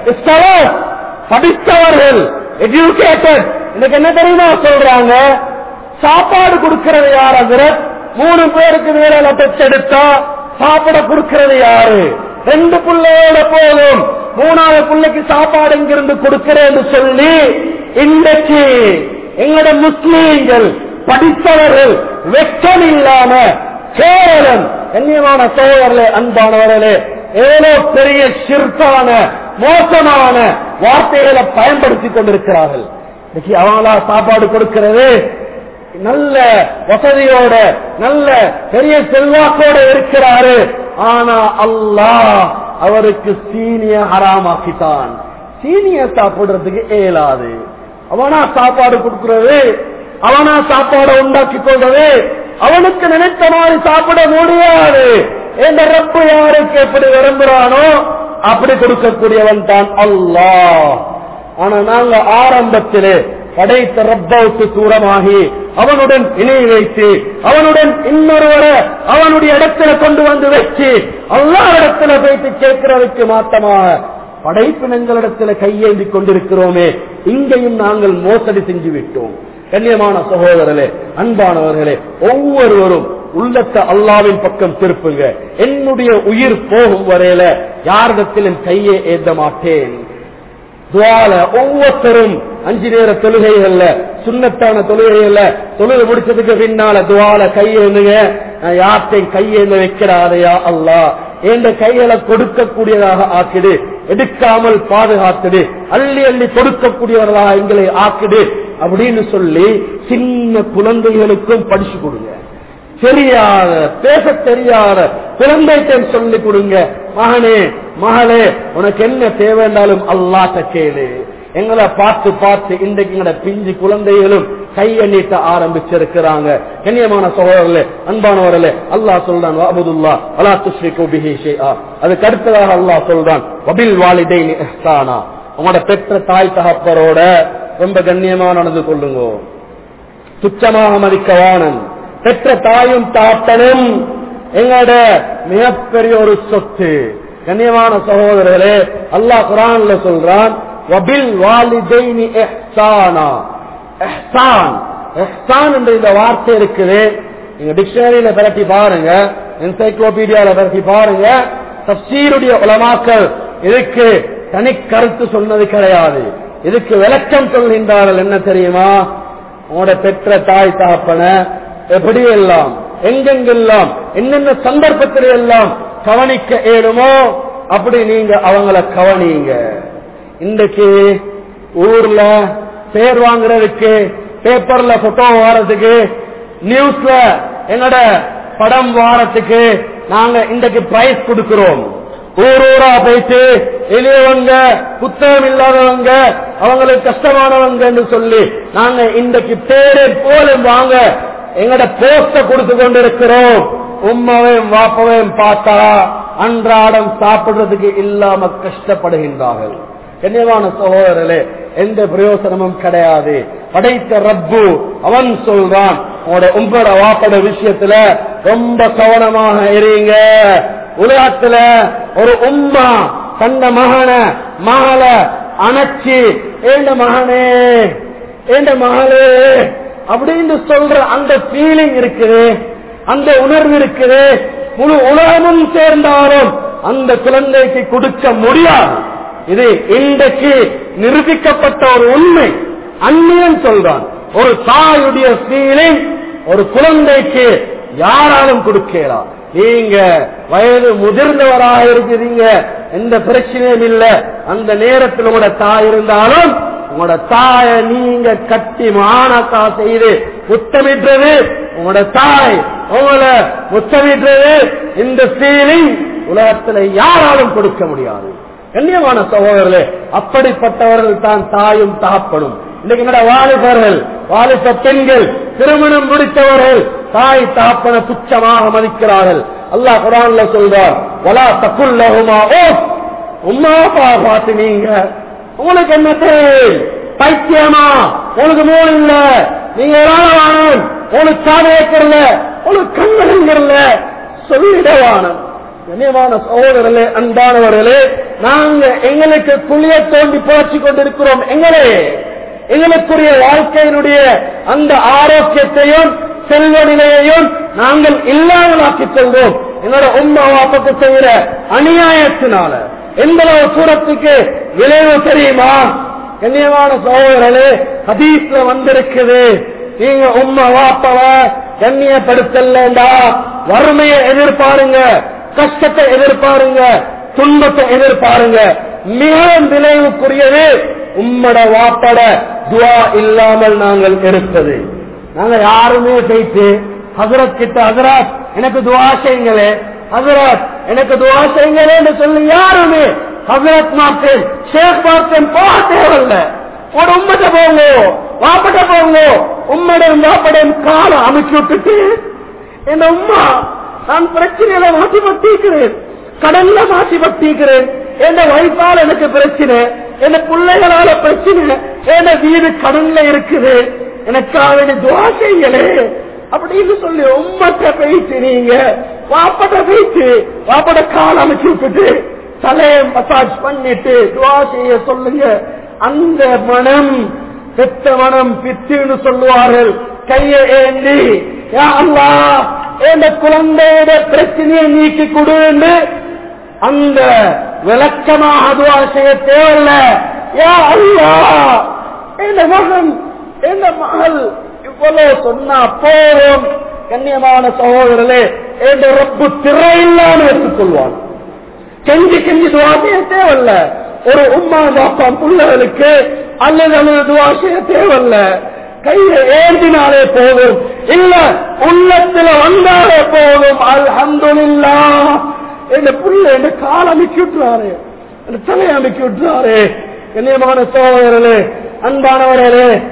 படித்தவர்கள், எஜுகேட்டட், இன்னைக்கு என்ன தெரியுமா சொல்றாங்க? சாப்பாடு கொடுக்கிறது யார்? அது மூணு பேருக்கு வேலை பெற்றெடுத்தா சாப்பிட கொடுக்கிறது யாரு? ரெண்டு பிள்ளையோட போதும், மூணாவது பிள்ளைக்கு சாப்பாடு எங்கிருந்து கொடுக்கிறேன்னு சொல்லி இன்றைக்கு எங்களோட முஸ்லீம்கள் படித்தவர்கள் வெட்கம் இல்லாம கேவலம். கண்ணியமான சகோதரர்களே, அன்பானவர்களே, எவ்வளவு பெரிய ஷிர்கான மோசமான வார்த்தைகளை பயன்படுத்தி கொண்டிருக்கிறார்கள். இன்னைக்கு அவங்களா சாப்பாடு கொடுக்கிறது, நல்ல வசதியோட நல்ல பெரிய செல்வாக்கோட இருக்கிறாரு. ஆனா அல்லாஹ் அவருக்கு சீனிய ஹராமாக்கிட்டான். சீனிய சாப்பிடுறதுக்கு இயலாது. அவனா சாப்பாடு கொடுக்கிறது, அவனா சாப்பாடு உண்டாக்கி கொள்றது, அவனுக்கு நினைத்த மாதிரி சாப்பிட முடியாது. என்ற ரப்பு யாருக்கு எப்படி விரும்புறானோ அப்படி கொடுக்கக்கூடியவன் தான் அல்லாஹ். ஆனா நாங்க ஆரம்பத்திலே படைத்த ரப்பவுக்கு தூரமாகி அவனுடன் இணை வைத்து அவனுடன் இன்னொருவரை அவனுடைய இடத்துல கொண்டு வந்து வச்சு அல்லாஹ் இடத்துல போயிட்டு கேட்கிறதுக்கு மாத்தமாக படைப்பினங்களிடத்துல கையேந்தி கொண்டிருக்கிறோமே, இங்கேயும் நாங்கள் மோசடி செஞ்சு விட்டோம். கண்ணியமான சகோதரர்களே, அன்பானவர்களே, ஒவ்வொருவரும் உள்ளத்தை அல்லாவின் பக்கம் திருப்புங்க. என்னுடைய உயிர் போகும் வரையில யாரிடத்திலும் கையை ஏந்த மாட்டேன். துஆல ஒவ்வொருத்தரும் அஞ்சு நேர தொழுகைகள்ல, சுன்னத்தான தொழுகைகள்ல தொழுகை முடிச்சதுக்கு பின்னால துஆல கையேந்துங்க. யார்த்தையும் கையேந்த வைக்கிறாரையா அல்லாஹ், என்ற கைகளை கொடுக்கக்கூடியதாக ஆக்கிடு, எடுக்காமல் பாதுகாத்துடு, அள்ளி அள்ளி கொடுக்கக்கூடியவர்களாக எங்களை ஆக்கிடு அப்படின்னு சொல்லி சின்ன குழந்தைகளுக்கும் படிச்சு கொடுங்க. தெரியாத பேச தெரியாத குழந்தைக்கு சொல்லிக் கொடுங்க. மகனே மகளே, உனக்கு என்ன தேவைண்டாலும் அல்லாஹ்ட்ட கேளு. எங்களை பார்த்து பார்த்து இன்றைக்கு எங்களோட பிஞ்சு குழந்தைகளும் கையை நீட்ட ஆரம்பிச்சிருக்கிறாங்க. கண்ணியமான சகோதரர்களே, அன்பானவர்களே, அல்லாஹ் சொல்றான் வஅபுதுல்லாஹ் வலா துஷ்ரிகு பிஹி ஷைஆ. அதுக்கு அடுத்ததாக அல்லாஹ் சொல்றான் வபில் வாலிதைனி இஹ்சானா. உங்களோட பெற்ற தாய் தகப்பரோட ரொம்ப கண்ணியமா நடந்து கொள்ளுங்க, துச்சமாக மதிக்கவானன். பெற்ற தாயும் தாத்தனும் எங்களோட மிகப்பெரிய ஒரு சொத்து. கண்ணியமான சகோதரர்களே, அல்லாஹ் குர்ஆன்ல சொல்றான் வபில் வாலிதைனி இஹ்சானா. இஹ்சான் இஹ்சான் என்ற இந்த வார்த்தை இருக்குது. நீங்க டிக்ஷனரியில பரட்டி பாருங்க, என்சைக்ளோபீடியால பரட்டி பாருங்க. தஃப்சீருடைய உலமாக்கள் இதுக்கு தனி கருத்து சொன்னது கிடையாது. இதுக்கு விளக்கம் சொல்கின்றார்கள். என்ன தெரியுமா? உங்களோட பெற்ற தாய் தாப்பன எப்படி எல்லாம் எங்கெங்கெல்லாம் என்னென்ன சந்தர்ப்பத்தில் எல்லாம் கவனிக்க ஏழுமோ அப்படி நீங்க அவங்கள கவனிங்க. இன்றைக்கு ஊர்ல பேர் வாங்குறதுக்கு, பேப்பர்ல போட்டோ வாரத்துக்கு, நியூஸ்ல எங்கட படம் வாரத்துக்கு நாங்க இன்றைக்கு பிரைஸ் கொடுக்கிறோம். ஊர் ஊரா போயிட்டு எளியவங்க, புத்தகம் இல்லாதவங்க, அவங்களுக்கு கஷ்டமானவங்க என்று சொல்லி நாங்க இன்றைக்கு பேரை போல வாங்க எங்கட போஸ்ட கொடுத்து கொண்டிருக்கிறோம். உம்மாவையும் வாப்பவையும் பார்த்தா அன்றாடம் சாப்பிடுறதுக்கு இல்லாம கஷ்டப்படுகின்றார்கள். கண்ணியமான சகோதரர்களே, எந்த பிரயோசனமும் கிடையாது. படைத்த ரப்பு அவன் சொல்றான், உங்களோட உங்களோட வாப்பட விஷயத்துல ரொம்ப கவனமாக இருங்க. உலகத்துல ஒரு உம்மா தந்த மகன மகள அணைச்சி ஏண்ட மகனே ஏண்ட மகளே அப்படின்னு சொல்ற அந்த ஃபீலிங் இருக்குது, அந்த உணர்வு இருக்குது. முழு உலகமும் சேர்ந்தாலும் அந்த குழந்தைக்கு கொடுக்க முடியாது. இது இன்றைக்கு நிரூபிக்கப்பட்ட ஒரு உண்மை. அந்நியன் சொல்றான், ஒரு தாயுடைய ஃபீலிங் ஒரு குழந்தைக்கு யாராலும் கொடுக்கலாம். நீங்க வயது முதிர்ந்தவராக இருக்கிறீங்க, எந்த பிரச்சனையும் இல்ல. அந்த நேரத்தில் உங்களோட தாய் இருந்தாலும் உங்களோட தாய நீங்க கட்டி மானக்கா செய்து முத்தமிடுறது, உங்களோட தாய் உங்களை முத்தமிடுறது, இந்த ஃபீலிங் உலகத்துல யாராலும் கொடுக்க முடியாது. கண்ணியமான சகோதரர்களே, அப்படிப்பட்டவர்கள் தான் தாயும் தகப்பனும். இன்னைக்கு என்னோட வாலிபர்கள், வாலிப பெண்கள், திருமணம் முடித்தவர்கள் தாய் தகப்பன துச்சமாக மதிக்கிறார்கள். அல்லாஹ் குர்ஆன்ல சொல்றார், வலா தகுல் லஹுமா உஃப். உம்மா அப்பா பார்த்து நீங்க உங்களுக்கு என்ன பைத்தியமா, உங்களுக்கு மூணு இல்ல, நீங்க வாழும், உங்களுக்கு சாதனைக்கிறல, உங்களுக்கு கண்ணுங்கிறல சொல்லிடவான. கண்ணியமான சகோதரர்களே, அன்பானவர்களே, நாங்க எங்களுக்கு குளிய தோண்டி புரட்சி கொண்டிருக்கிறோம். எங்களே எங்களுக்குரிய வாழ்க்கையினுடைய அந்த ஆரோக்கியத்தையும் செல்வ நிலையையும் நாங்கள் இல்லாமலாக்கிக் கொள்வோம். என்னோட உம்மா வாப்பக்கு செய்கிற அநியாயத்தினால எந்த சூரத்துக்கு விளைவு தெரியுமா? கண்ணியமான சகோதரர்களே, ஹதீஸ்ல வந்திருக்குது, நீங்க உம்மா வாப்பவ கண்ணியப்படுத்தலண்டா வறுமையை எதிர்பாருங்க, கஷ்டத்தை எதிர்பாருங்க, துன்பத்தை எதிர்பாருங்க. மிகவும் விளைவுக்குரியது உம்மட வாப்பட துவா இல்லாமல் நாங்கள் இருப்பது. நாங்க யாருமே போயிட்டு ஹசரத் கிட்ட ஹசரத் எனக்கு துவா செய்யுங்களே, ஹசரத் எனக்கு துவா செய்யுங்களே என்று சொல்லி யாருமே ஹசரத் மாட்டேன் ஷேக் மாட்டேன் போக தேவையில்ல. ஒரு உம்மட்ட போங்க, வாப்பட்ட போங்க, உம்மடையும் வாப்படையும் காலை அமைச்சு விட்டுட்டு என் உம்மா நான் பிரச்சனையில மாற்றி பட்டிருக்கிறேன், கடல்ல மாற்றி பட்டிருக்கிறேன், என் வைப்பால் எனக்கு பிரச்சனை, என் பிள்ளைகளால பிரச்சனை, என் வீடு கடல்ல இருக்குது, எனக்காக துவா செய்யுங்களே அப்படின்னு சொல்லி உம்மட்ட போயிட்டு நீங்க வாப்பட்ட போயிட்டு வாப்பட கால் அமைச்சு விட்டுட்டு தலையை மசாஜ் பண்ணிட்டு துவா செய்ய சொல்லுங்க. அந்த மனம் பெத்த மனம் பித்துன்னு சொல்லுவார்கள். கையை ஏந்தி யா அல்லாஹ் என் குழந்தையோட பிரச்சனையை நீக்கி கொடுன்னு அந்த விளக்கமாக துவா செய்ய தேவையில்ல. யா அல்லாஹ் என் மகன் என் மகள் இவ்வளவு சொன்னா போதும். கண்ணியமான சகோதரர்களே, என் ரப்பு திரை இல்லாமல் எடுத்துக்கொள்வான். கெஞ்சி கெஞ்சி துவா செய்ய தேவையில்ல. ஒரு உம்மா பாப்பா பிள்ளைகளுக்கு அல்லது அல்லது துவா செய்ய தேவையில்ல. கையை ஏந்தினாலே போதும், இல்ல உள்ளத்துல வந்தாலே போதும். அல்ஹம்துலில்லாஹ் என் புள்ள என் கால் அமைக்கி விட்டுறாரு, என் தலையை அமைக்கி விட்டுறாரு. கண்ணியமான சகோதரர்களே, அன்பானவர்களே,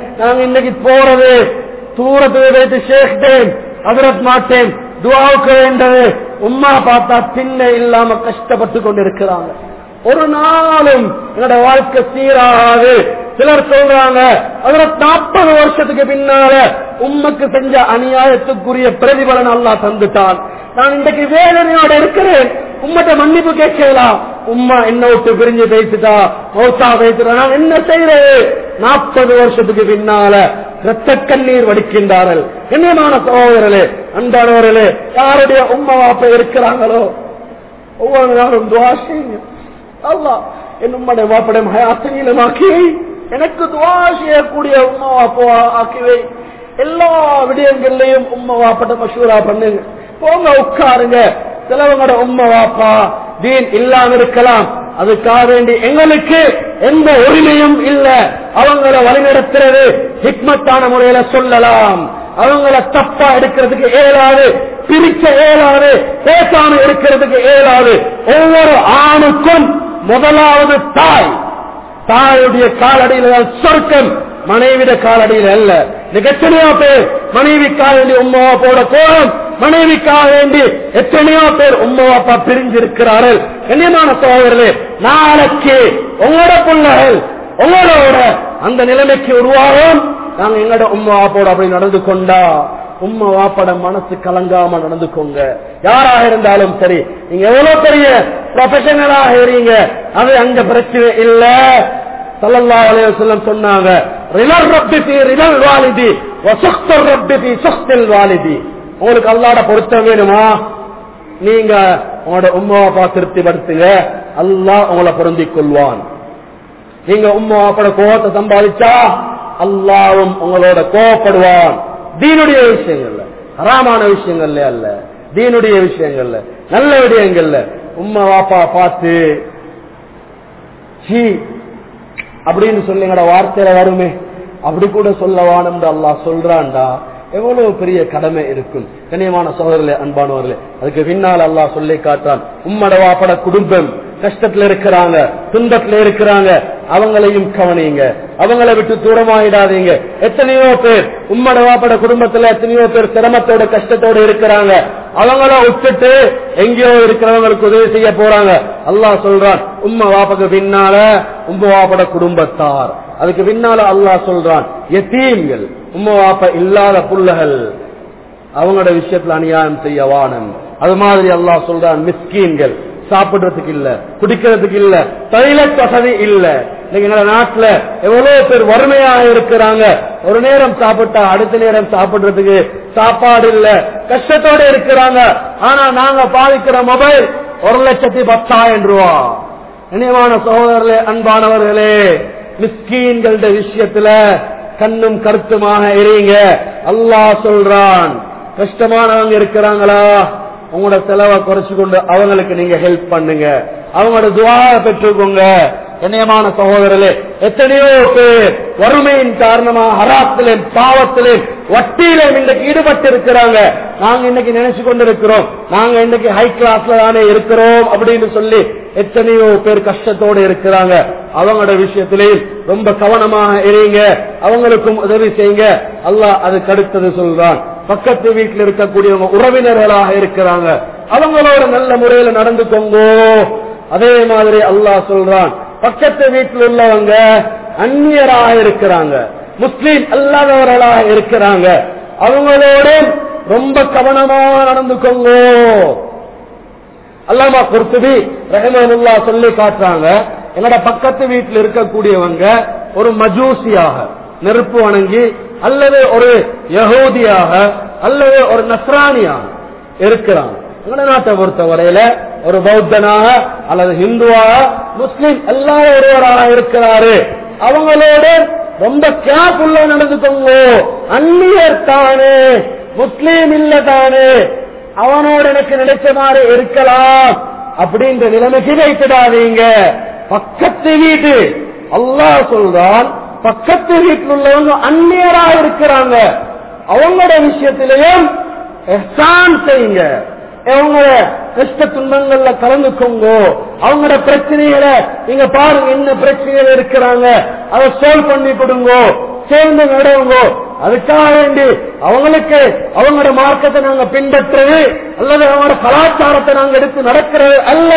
நாங்க இன்னைக்கு போறது தூரத்துக்கு வைத்து ஷேக்டேன் ஹஜ்ரத் மாட்டேன் துஆவுக்கு வேண்டது உம்மா பார்த்தா திண்ணை இல்லாம கஷ்டப்பட்டு கொண்டிருக்கிறாங்க. ஒரு நாளும் என்னோட வாழ்க்கை சீராது. சிலர் சொல்றாங்க ஹஜ்ரத் நாற்பது வருஷத்துக்கு பின்னால உம்மக்கு செஞ்ச அநியாயத்துக்குரிய பிரதிபலன் அல்லாஹ் தந்துட்டான். நான் இன்றைக்கு வேதனையோட இருக்கிறேன். உம்மட்ட மன்னிப்பு கேட்கலாம். உம்மா என்ன விட்டு பிரிஞ்சு பேசிட்டா மௌத்தா பேசிட்டா நான் என்ன செய்யறது? நாற்பது வருஷத்துக்கு பின்னால இரத்த கண்ணீர் வடிக்கின்றார்கள். கண்ணியமான சகோதரர்களே, அன்பானவர்களே, யாருடைய உம்மா வாப்பா இருக்கிறாங்களோ ஒவ்வொரு நாளும் துஆ செய்யுங்க. அல்லாஹ் என் உம்மாடைய வாப்படைய ஹயாத்தை நீளமாக்கி எனக்கு துஆ செய்யக்கூடிய உம்மா வாப்பா ஆக்கிவை. எல்லா விடயங்கள்லயும் உம்மா வாப்பட்ட மஷூரா பண்ணுங்க. போங்க உட்காருங்க. சிலவங்களோட உம்மா வாப்பா தீன் இல்லாம இருக்கலாம். அதுக்காக வேண்டி எங்களுக்கு எந்த உரிமையும் இல்ல. அவங்கள வழிநடத்துறது ஹிக்மத்தான முறையில சொல்லலாம். அவங்கள தப்பா எடுக்கிறதுக்கு ஏலாது, பிரிக்க ஏலாது, பேசாம இருக்கிறதுக்கு ஏலாது. ஒவ்வொரு ஆணுக்கும் முதலாவது தாய். தாயுடைய காலடியில் சொர்க்கம், மனைவிட காலடியில் அல்ல. எத்தனையோ பேர் மனைவிக்காக வேண்டி உம்மாவா போட கோலம், மனைவிக்காக வேண்டி எத்தனையோ பேர் உம்மாவாப்பா பிரிஞ்சிருக்கிறார்கள். கண்ணியமான சகோதரர்களே, நாளைக்கு உங்களோட பிள்ளைகள் உங்களோட அந்த நிலைமைக்கு உருவாகும். நாங்க எங்களோட உம்மாவாப்போட அப்படி நடந்து கொண்டா உம்மா வாப்பட மனசு கலங்காம நடந்துக்கோங்க. யாராக இருந்தாலும் சரி, நீங்க எவ்வளவு பெரிய ப்ரொஃபஷனலாக இருங்க, அது அங்க பிரச்சனை இல்ல. ஸல்லல்லாஹு அலைஹி வஸல்லம் சொன்னாங்க, ரிலல் ரப்பி ஃபீ ரிலல் வாலிதி வ சுக்துர் ரப்பி ஃபீ சுக்தில் வாலிதி. உங்களுக்கு அல்லாஹ்வோட பொருத்தம் வேணுமா? நீங்க உங்களோட உம்மா அப்பா திருப்திப்படுத்துங்க, அல்லாஹ் உங்களை பொருந்திக் கொள்வான். நீங்க உம்மா அப்பாட கோபத்தை சம்பாதிச்சா அல்லாஹ்வும் உங்களோட கோபப்படுவான். தீனுடைய விஷயங்கள்ல, ஹராமான விஷயங்கள்ல அல்ல, தீனுடைய விஷயங்கள்ல, நல்ல விடயங்கள்ல உம்மா வாப்பா பார்த்து சீ அப்படின்னு சொல்லுங்கட வார்த்தையில வருமே, அப்படி கூட சொல்லவான் என்று அல்லாஹ் சொல்றான்டா. எவ்வளவு பெரிய கடமை இருக்கும். கண்ணியமான சகோதரர்களே, அன்பானவர்களே, அதுக்கு பின்னால் அல்லாஹ் சொல்லி காட்டான், உம்மட வாப்பட குடும்பம் கஷ்டத்துல இருக்கிறாங்க, துன்பத்துல இருக்கிறாங்க, அவங்களையும் கவனிங்க, அவங்களை விட்டு தூரமாயிடாதீங்க. எத்தனையோ பேர் உம்மட வாப்பட குடும்பத்துல எத்தனையோ பேர் சிரமத்தோட கஷ்டத்தோட இருக்கிறாங்க. அவங்கள விட்டுட்டு எங்கேயோ இருக்கிறவங்களுக்கு உதவி செய்ய போறாங்க. அல்லாஹ் சொல்றான், உம்ம வாப்பக்கு பின்னால உம்ம வாப்பட குடும்பத்தார், அதுக்கு பின்னால அல்லாஹ் சொல்றான் யதீம்கள், உம்ம வாப்ப இல்லாத புள்ளகள், அவங்களோட விஷயத்துல அநியாயம் செய்ய வானம். அது மாதிரி அல்லாஹ் சொல்றான் மிஸ்கீன்கள், சாப்பிடுறதுக்கு இல்ல, குடிக்கிறதுக்கு இல்ல, டாய்லெட் வசதி இல்ல. எங்க நாட்டுல எவ்வளவு பேர் வறுமையாக இருக்கிறாங்க. ஒரு நேரம் சாப்பிட்டா அடுத்த நேரம் சாப்பிடுறதுக்கு சாப்பாடு இல்ல, கஷ்டத்தோட இருக்கிறாங்க. ஆனா நாங்க பாதிக்கிற மொபைல் ஒரு லட்சத்தி பத்தாயிரம் ரூபா. இனியமான சகோதரர்களே, அன்பானவர்களே, மிஸ்கீன்கள விஷயத்துல கண்ணும் கருத்துமாக இருங்க. அல்லாஹ் சொல்றான், கஷ்டமானவங்க இருக்கிறாங்களா, உங்களோட செலவை குறைச்சு கொண்டு அவங்களுக்கு நீங்க ஹெல்ப் பண்ணுங்க, அவங்களோட துஆவை பெற்றுக்கோங்க. கண்ணியமான சகோதரர்களே, எத்தனையோ பேர் வறுமையின் காரணமா ஹராத்திலும் பாவத்திலும் வட்டியிலும் இன்றைக்கு ஈடுபட்டு இருக்கிறாங்க. நாங்க இன்னைக்கு நினைச்சு கொண்டிருக்கிறோம் நாங்க இன்னைக்கு ஹை கிளாஸ்ல தானே இருக்கிறோம் அப்படின்னு சொல்லி எத்தனையோ பேர் கஷ்டத்தோடு இருக்கிறாங்க. அவங்களோட விஷயத்திலேயும் ரொம்ப கவனமாக இருங்க, அவங்களுக்கும் உதவி செய்யுங்க. அல்லாஹ் அதுக்கு அடுத்தது சொல்றான், பக்கத்து வீட்டில் இருக்கக்கூடியவங்க உறவினர்களாக இருக்கிறாங்க, அவங்களோட நல்ல முறையில நடந்துக்கோங்க. அதே மாதிரி அல்லாஹ் சொல்றான், பக்கத்து வீட்டில் உள்ளவங்க அந்நியராக இருக்கிறாங்க, முஸ்லீம் அல்லாதவர்களாக இருக்கிறாங்க, அவங்களோட ரொம்ப கவனமாக நடந்துக்கோங்க. அல்லாமா குர்துபி ரஹ்மத்துல்லாஹ் சொல்லி காட்டுறாங்க, என்னோட பக்கத்து வீட்டில் இருக்கக்கூடியவங்க ஒரு மஜூசியாக நெருப்பு வணங்கி, அல்லது ஒரு யஹூதியாக, அல்லது ஒரு நஸ்ரானியாக இருக்கிறாங்க. எங்க நாட்டை பொறுத்த வரையில ஒரு பௌத்தனாக அல்லது ஹிந்துவாக முஸ்லிம் எல்லாரும் ஒருவராக இருக்கிறாரு. அவங்களோட ரொம்ப கேர்ஃபுல்லா நடந்துக்கோங்க. அந்நியர் தானே, முஸ்லீம் இல்ல தானே, அவனோட எனக்கு நினைச்ச மாதிரி இருக்கலாம் அப்படின்ற நிலைமைக்கு வைத்திடாதீங்க. பக்கத்து வீட்டு அல்லாஹ் சொல்றான், பக்கத்து வீட்டில் உள்ளவங்க அந்நியராக இருக்கிறாங்க, அவங்களோட விஷயத்திலையும் இஹ்சான் செய்யுங்க. அவங்களோட கஷ்ட துன்பங்கள்ல கலந்துக்கோங்க. அவங்களோட பிரச்சனைகளை நீங்க பாருங்க, என்ன பிரச்சனைகள் இருக்கிறாங்க அதை சால்வ் பண்ணி கொடுங்க. சேர்ந்து நடவுங்க. அதுக்காக வேண்டி அவங்களுக்கு அவங்களோட மார்க்கத்தை நாங்க பின்பற்றுறது அல்லது அவங்களோட கலாச்சாரத்தை நாங்க எடுத்து நடக்கிறது அல்ல.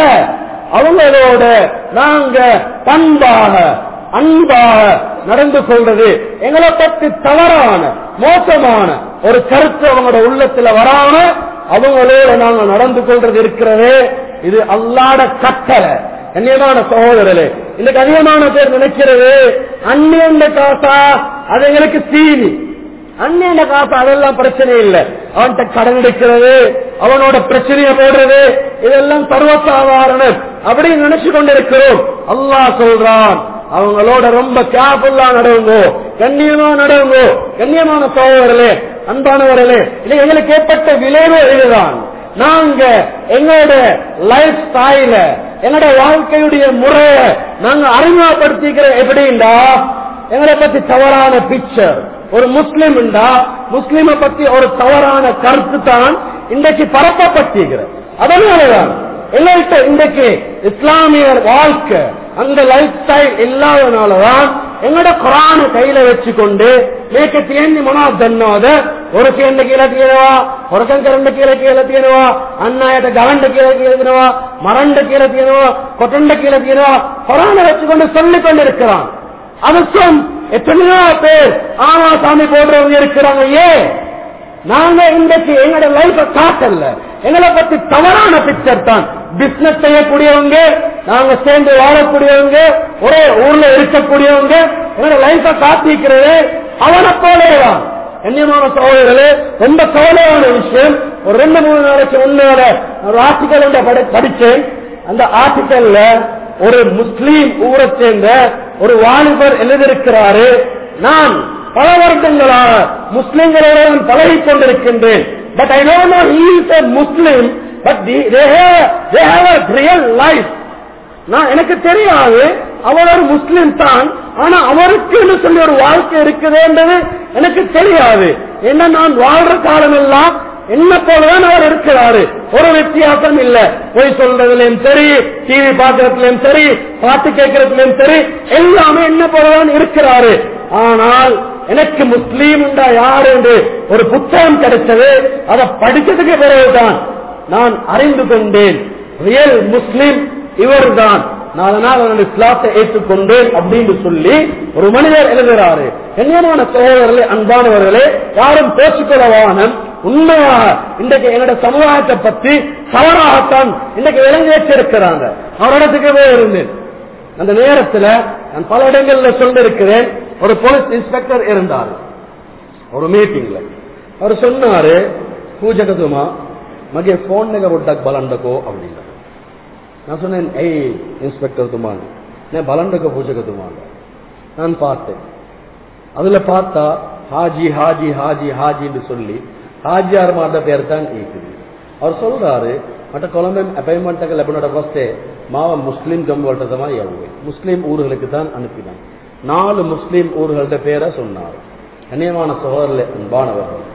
அவங்களோட நாங்க பண்பாக அன்பாக நடந்து கொள்றது, எங்களை பற்றி தவறான மோசமான ஒரு கருத்து அவங்களோட உள்ளத்துல வராம அவங்களோட நாங்க நடந்து கொள்றது இருக்கிறது. இது அல்லாஹ்ட கட்டளை. கண்ணியமான சகோதரர்களே, இன்னைக்கு அதிகமான பேர் நினைக்கிறது அந்நியண்ட காசா அது எங்களுக்கு தீனி, அந்நியண்ட காசா அதெல்லாம் பிரச்சனை இல்லை, அவன்கிட்ட கடன் எடுக்கிறது அவனோட பிரச்சனையை போடுறது இதெல்லாம் சர்வசாதாரணம் அப்படின்னு நினைச்சு கொண்டிருக்கிறோம். அல்லாஹ் சொல்றான் அவங்களோட ரொம்ப கேர்ஃபுல்லா நடவுங்க, கண்ணியமா நடவுங்க. கண்ணியமான சகோதரர்களே, அன்பானவர்களே, இது எங்களுக்கு ஏற்பட்ட விளைவு இதுதான். நாங்க எங்களோட லைஃப் ஸ்டைல எங்களோட வாழ்க்கையுடைய முறைய நாங்க அறிமுகப்படுத்திக்கிற எப்படின்னா எங்களை பத்தி தவறான பிக்சர், ஒரு முஸ்லிம் முஸ்லிமை பத்தி ஒரு தவறான கருத்து தான் இன்றைக்கு பரப்பப்பட்டிருக்கிற. அதனாலதான் எங்கள்கிட்ட இன்றைக்கு இஸ்லாமிய வாழ்க்கை அந்த லைஃப் ஸ்டைல் இல்லாதனாலதான் எங்களோட குரான கையில வச்சுக்கொண்டு மேற்கு தேர்ந்து மனா தன்னோத ஒரு கேண்ட கீழே தீரவா, ஒரு கரண்ட கீழே கீழே தீரவா, அண்ணாயிட்ட கவண்ட கீழே கீழே தீரவா, மரண்ட கீழே தீரவா, கொட்டண்ட கீழே தீரவா குரான வச்சுக்கொண்டு சொல்லிக் கொண்டு இருக்கிறான். அவசியம் எத்தனையோ பேர் ஆமா சாமி போடுறவங்க இருக்கிறாங்க. ஏன் நாங்க இன்றைக்கு எங்களோட லைஃப காட்டல, எங்களை பத்தி தவறான பிக்சர் தான். பிசினஸ் செய்யக்கூடியவங்க, நாங்க சேர்ந்து வாழக்கூடியவங்க, ஒரே ஊர்ல இருக்கக்கூடியவங்க, எங்களோட லைஃப காட்டிக்கிறது அவனை போலேதான். கண்ணியமான சகோதரர்களே, ரொம்ப கவலையான விஷயம். ஒரு ரெண்டு மூணு நாளைக்கு முன்னால ஒரு ஆர்டிக்கல் படிச்சேன். அந்த ஆர்டிக்கல்ல ஒரு முஸ்லீம் ஊரை சேர்ந்த ஒரு வாலிபர் எழுதியிருக்கிறாரு, நான் பல வருடங்களாக முஸ்லிம்களோடு பழகிக் கொண்டிருக்கின்றேன். But I don't know he is a Muslim, but they have they have a real life. நான் எனக்கு தெரியாது அவர் ஒரு முஸ்லிம் தான், ஆனா அவருக்கு சொல்லி ஒரு வாழ்க்கை இருக்குதுன்றது எனக்கு தெரியாது. என்ன நான் வாழ்ற காலம் எல்லாம் என்ன போலதான் அவர் இருக்கிறாரு, ஒரு வித்தியாசம் இல்ல. போய் சொல்றதுலயும் சரி, டிவி பாக்குறதுலயும் சரி, பாட்டு கேட்கறதுலயும் சரி, எல்லாமே என்ன போலதான் இருக்கிறாரு. ஆனால் எனக்கு முஸ்லீம் யார் என்று ஒரு புத்தகம் கிடைச்சது. அதை படிச்சதுக்கு பிறகுதான் நான் அறிந்து கொண்டேன் ரியல் முஸ்லீம் இவர் தான். அதனால் அவருடைய இஸ்லாத்தை ஏற்றுக்கொண்டேன் அப்படின்னு சொல்லி ஒரு மனிதர் எழுதுகிறாரு. கண்ணியமான சகோதரர்களே, அன்பானவர்களே, யாரும் பேசிக்கொள்ளவான உண்மையாக இன்றைக்கு என்னோட சமுதாயத்தை பற்றி தவறாகத்தான் இன்றைக்கு விளங்கி வச்சிருக்கிறாங்க. அவரிடத்துக்கு போயிருந்தேன். அந்த நேரத்தில் நான் பல இடங்கள்ல சொல்லிருக்கிறேன். ஒரு போலீஸ் இன்ஸ்பெக்டர் இருந்தார் ஒரு மீட்டிங்ல. அவர் சொன்னாரு, பூஜகதுமா மகே போன் நெகபுட்டாக் பலண்டகோ அப்படின்னா. நான் சொன்னேன், ஏய் இன்ஸ்பெக்டர் துமான் நான் பலண்டக பூஜகதுமாங்க. நான் பார்த்தேன், அதுல பார்த்தா ஹாஜி ஹாஜி ஹாஜி ஹாஜின்னு சொல்லி ஹாஜியார் மாட்ட பேர் தான் இருக்குது. அவர் சொல்றாரு, மற்ற கொலம்பம் அப்பாயின்மெண்ட் லெபனோட வஸ்தே மாவ முஸ்லீம் கம்பல்ட்டதமா எவ்வளவு முஸ்லீம் ஊர்களுக்கு தான் அனுப்பினான். நாலு முஸ்லீம் ஊர்களோட பேரை சொன்னார். கண்ணியமான சகோதரர்களே, அன்பானவர்கள்,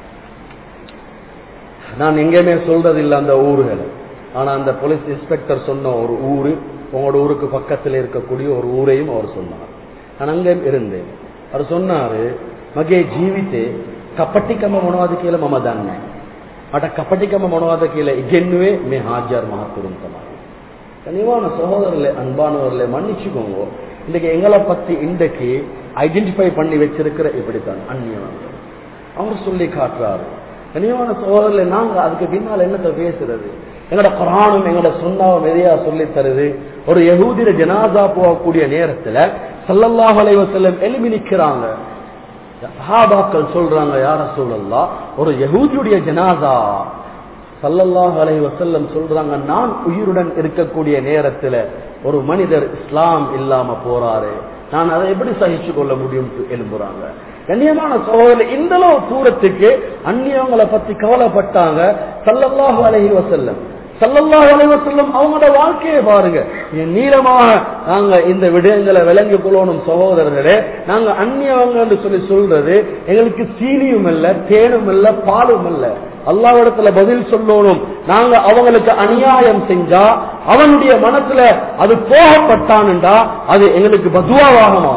நான் எங்கேயுமே சொல்றது இல்லை அந்த ஊர்களை. ஆனா அந்த போலீஸ் இன்ஸ்பெக்டர் சொன்ன ஒரு ஊரு, உங்களோட ஊருக்கு பக்கத்தில் இருக்கக்கூடிய ஒரு ஊரையும் அவர் சொன்னார். நான் அங்கேயும் இருந்தேன். அவர் சொன்னாரு, மகே ஜீவித்தே கப்பட்டிக்கம்ம மனவாத கீழே மம தானே அட கப்பட்டிக்கம்ம மனவாத கீழே இகென்னுவே மே ஹாஜார் மகாத்துரும் தமா. கனிவான சகோதரர்களே, அன்பானவர்களே, மன்னிச்சுக்கோங்க. இன்னைக்கு எங்களை பத்தி இன்றைக்கு ஐடென்டிஃபை பண்ணி வச்சிருக்கிற இப்படித்தான் அந்நியவர்கள். அவர் சொல்லி காட்டுறாரு. கனிவான சகோதரர்களே, நாங்க அதுக்கு பின்னால் என்னத்தை பேசுறது? எங்களோட குர்ஆனும் எங்களோட சுன்னாவும் எதையா சொல்லி தருது? ஒரு யஹூதிர ஜனாசா போகக்கூடிய நேரத்துல ஸல்லல்லாஹு அலைஹி வஸல்லம் எழுப்பி நிக்கிறாங்க. சஹாபாக்கள் சொல்றாங்க, யா ரசூலல்லாஹ், ஒரு யஹூதியுடைய ஜனாசா. ஸல்லல்லாஹு அலைஹி வஸல்லம் சொல்றாங்க, நான் உயிருடன் இருக்கக்கூடிய நேரத்துல ஒரு மனிதர் இஸ்லாம் இல்லாம போறாரு, நான் அதை எப்படி சகிச்சு கொள்ள முடியும் எழும்புறாங்க. கண்ணியமான சகோதரர், இந்த அளவு தூரத்துக்கு அந்நியவங்களை பத்தி கவலைப்பட்டாங்க ஸல்லல்லாஹு அலைஹி வஸல்லம். ஸல்லல்லாஹு அலைஹி வஸல்லம் அவங்களோட வாழ்க்கையை பாருங்க. நீளமாக நாங்க இந்த விடயங்களை விளங்கி கொள்ளணும் சகோதரர்களே. நாங்க அந்நியவங்க என்று சொல்லி சொல்றது எங்களுக்கு சீனியும் இல்ல, தேனும் இல்ல, பாலும் இல்ல. அல்லாஹ்விடத்துல பதில் சொல்லணும். நாங்க அவங்களுக்கு அநியாயம் செஞ்சா அவனுடைய மனசுல அது போகப்பட்டான்டா அது எங்களுக்கு பதுவாவாக மாறும்.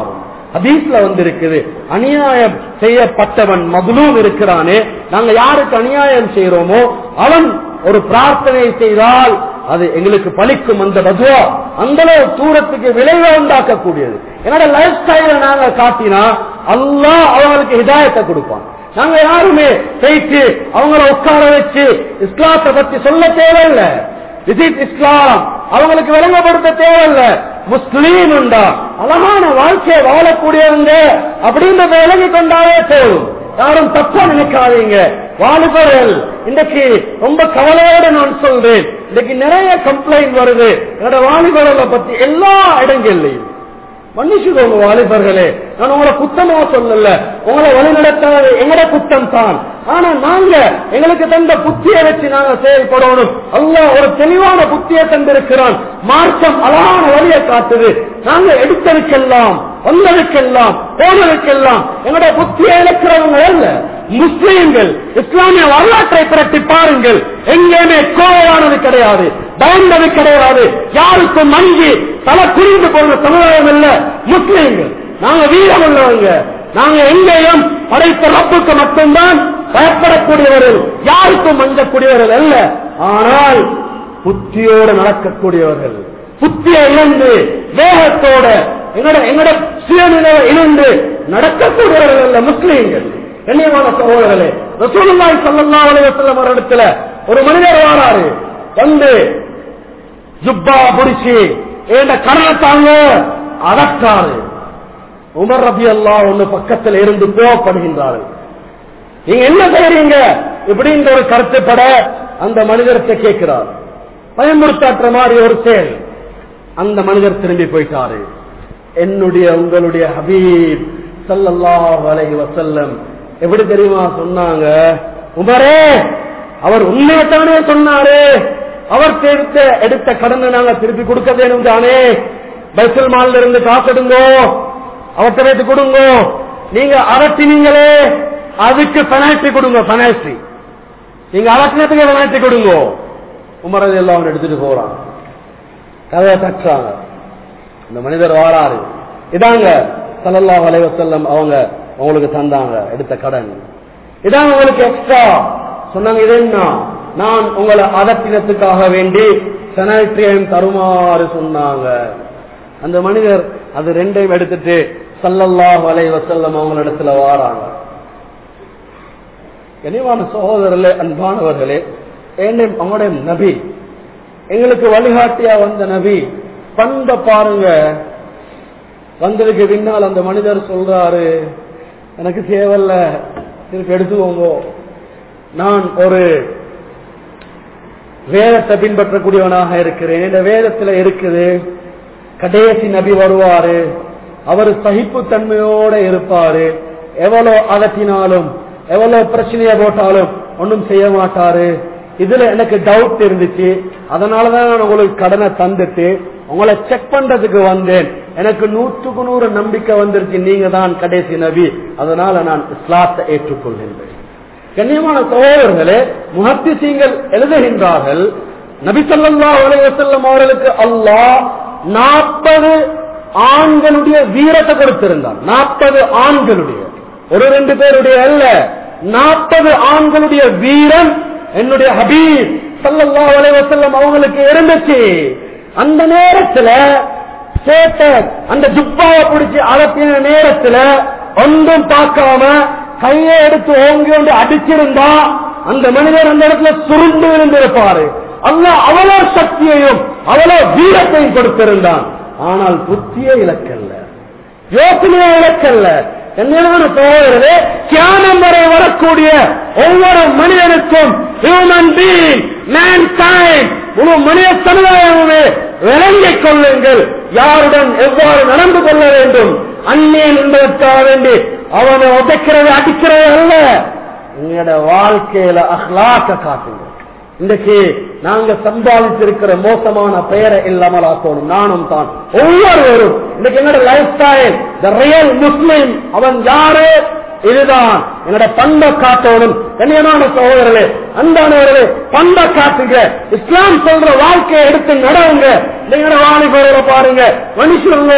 ஹதீஸ்ல வந்திருக்குது, அநியாயம் செய்யப்பட்டவன் மதுலூம் இருக்கிறானே, நாங்க யாருக்கு அநியாயம் செய்யறோமோ அவன் ஒரு பிரார்த்தனை செய்தால் அது எங்களுக்கு பலிக்கும். அந்த பதுவா அந்த தூரத்துக்கு விளைவை உண்டாக்கக்கூடியது. என்னோட லைஃப் ஸ்டைல நாங்க காட்டினா அல்லாஹ் அவங்களுக்கு ஹிதாயத்தை கொடுப்பான். நாங்க யாருமே பேச்சு அவங்கள உட்கார வச்சு இஸ்லாத்தை பத்தி சொல்ல தேவையில்லை, விசிட் இஸ்லாம் அவங்களுக்கு விளங்கப்படுத்த தேவையில்லை. முஸ்லீம் உண்டா அழகான வாழ்க்கையை வாழக்கூடியவங்க அப்படின்னு விளங்கி கொண்டாலே போதும். யாரும் தப்பா நினைக்காதீங்க. வாலிபர்கள் இன்றைக்கு ரொம்ப கவலையோடு நான் சொல்றேன், இன்னைக்கு நிறைய கம்ப்ளைண்ட் வருது என்னோட வாலிபர்களை பத்தி எல்லா இடங்கள்லையும். மன்னிச்சுக்கோங்க வாலிபர்களே, நான் உங்களை குத்தமா சொல்லல, உங்களை வழிநடத்தாது எங்கட குத்தம் தான். ஆனா நாங்க எங்களுக்கு தந்த புத்தியை வச்சு நாங்க செயல்படணும். அல்லாஹ் ஒரு தெளிவான புத்தியை தந்திருக்கிறான். மார்க்கம் அழகான வழியை காட்டுது. நாங்க எடுத்ததுக்கெல்லாம் வந்ததுக்கெல்லாம் போனதுக்கெல்லாம் எங்களுடைய புத்தியை இழக்கிறவங்க அல்ல முஸ்லீம்கள். இஸ்லாமிய வரலாற்றை புரட்டி பாருங்கள், எங்கேயுமே கோவானது கிடையாது, பயந்தது கிடையாது, யாருக்கும் மஞ்சி தலை குறிந்து போன சமுதாயம் அல்ல முஸ்லீம்கள். நாங்க வீரம் உள்ளவங்க, நாங்க எங்கேயும் படைத்த ரப்புக்கு மட்டும்தான் பயப்படக்கூடியவர்கள், யாருக்கும் மஞ்சக்கூடியவர்கள் அல்ல. ஆனால் புத்தியோடு நடக்கக்கூடியவர்கள், புத்தியை இழந்து வேகத்தோட எங்கட எங்கட சுயநிலை இழந்து நடக்கக்கூடியவர்கள் அல்ல முஸ்லீம்கள். கண்ணியமான சகோதரர்களே, ரசூலுல்லாஹி ஸல்லல்லாஹு அலைஹி வஸல்லம் இடத்துல ஒரு மனிதர் வாராரு, வந்து ஜுப்பா புடிச்சு ஏண்ட கடலை தாங்க அடக்காரு. உமர் ரலியல்லாஹு அன்ஹு பக்கத்தில் இருந்து கோபப்படுகின்றார்கள். நீங்க என்ன செய்றீங்க இப்படின்ற ஒரு கருத்துப்பட அந்த மனிதர்கிட்ட கேட்கிறார். பயமுறுத்தாற்ற மாதிரி ஒரு செயல். அந்த மனிதர் திரும்பி போயிட்டாரு. என்னுடைய உங்களுடைய ஹபீப் ஸல்லல்லாஹு அலைஹி வஸல்லம் எப்படி தெரியுமா சொன்னாங்க, உமரே அவர் உண்மையத்தானே சொன்னாரு, அவர் எடுத்த எடுத்த கடனை நாங்க திருப்பி கொடுக்க வேணும் தானே, பைத்துல் மால்ல இருந்து காசு எடுங்கோ, அவர்கிட்ட வைத்து கொடுங்க, நீங்க அரட்டினீங்களே அதுக்கு பெனால்டி கொடுங்க, பெனால்டி நீங்க அரட்டினத்துக்கு பெனால்டி கொடுங்க. உமர் ரலியல்லாஹு அன்ஹு எடுத்துட்டு போறாங்க, கதையை தட்டுறாங்க. இந்த மனிதர் வாராரு, இதாங்க ஸல்லல்லாஹு அலைஹி வஸல்லம் அவங்க உங்களுக்கு தந்தாங்க எடுத்த கடன், இதான் உங்களுக்கு எக்ஸ்ட்ரா சொன்னாங்க. இது என்ன, நான் உங்களை அதட்டினத்துக்காக வேண்டி பெனால்டியையும் தருமாறு சொன்னாங்க. அந்த மனிதர் அது ரெண்டையும் எடுத்துட்டு ஸல்லல்லாஹு அலைஹி வஸல்லம் அவங்க இடத்துல வாராங்க. கனிவான சகோதரர்களே, அன்பானவர்களே, அவங்களுடைய நபி எங்களுக்கு வழிகாட்டியா வந்த நபி பண்ப பாருங்க. வந்ததுக்கு பின்னால் அந்த மனிதர் சொல்றாரு, எனக்கு தேவையில்ல திருப்பி எடுத்துக்கோங்க, நான் ஒரு வேதத்தை பின்பற்றக்கூடியவனாக இருக்கிறேன், இந்த வேதத்துல இருக்குது கடைசி நபி வருவாரு, அவர் சகிப்பு தன்மையோட இருப்பாரு, எவ்வளவு அதட்டினாலும் எவ்வளவு பிரச்சனையை போட்டாலும் ஒன்றும் செய்ய மாட்டாரு. இதுல எனக்கு டவுட் இருந்துச்சு, அதனாலதான் நான் உங்களுக்கு கடனை தந்துட்டு உங்களை செக் பண்றதுக்கு வந்தேன். எனக்கு நூற்றுக்கு நூறு நம்பிக்கை வந்துருச்சு, நீங்க தான் கடைசி நபி, அதனால நான் இஸ்லாத்தை ஏற்றுக்கொள்கின்றேன். கண்ணியமான சகோதரர்களே, முஹத்திஸீன்கள் எழுதுகின்றார்கள், நபி ஸல்லல்லாஹு அலைஹி வஸல்லம் அவர்களுக்கு அல்லாஹ் நாற்பது ஆண்களுடைய வீரத்தை கொடுத்திருந்தான். நாற்பது ஆண்களுடைய, ஒரு ரெண்டு பேருடைய அல்ல, நாற்பது ஆண்களுடைய வீரம் என்னுடைய ஹபீப் ஸல்லல்லாஹு அலைஹி வஸல்லம் அவங்களுக்கு இருந்துச்சு. அந்த நேரத்துல சேட்ட அந்த ஜுப்பாவை பிடிச்சி அழப்பின நேரத்துல ஒன்றும் பார்க்காம கையை எடுத்து ஓங்கி கொண்டு அடிச்சிருந்தா அந்த மனிதர் அந்த இடத்துல சுருண்டு விழுந்திருப்பாரு. அல்லாஹ் அவ்வளவு சக்தியையும் அவ்வளவு வீரத்தையும் கொடுத்திருந்தான். ஆனால் புத்தியை இழக்கல்ல, யோசனையை இழக்கல்ல. என்னென்ன சகோதரரே, தியானம் வரை வரக்கூடிய ஒவ்வொரு மனிதனுக்கும் ஹியூமன் பீயிங், மேன்கைண்ட், முழு மனித சமுதாயமே விளங்கிக் கொள்ளுங்கள் யாருடன் எவ்வாறு நடந்து கொள்ள வேண்டும். அந்நியன் என்பதற்காக வேண்டி அவனை உதைக்கிறது அடிக்கிறது அல்ல, எங்களோட வாழ்க்கையில அஹ்லாக்க காட்டுங்க. இன்றைக்கு நாங்க சம்பாதித்திருக்கிற மோசமான பெயரை இல்லாமல் ஆக்கணும். நானும் தான் ஒவ்வொருவரும் இன்னைக்கு என்னோட lifestyle, the real Muslim அவன் யாரு, இதுதான் என்னோட பண்பை காட்டணும். கண்ணியமான சகோதரர்களே, அன்பானவர்களே, பண்பை காட்டுங்க. இஸ்லாம் சொல்ற வாழ்க்கையை எடுத்து நடவுங்க. எங்களோட வாலிபர்களை பாருங்க, மனுஷங்களோ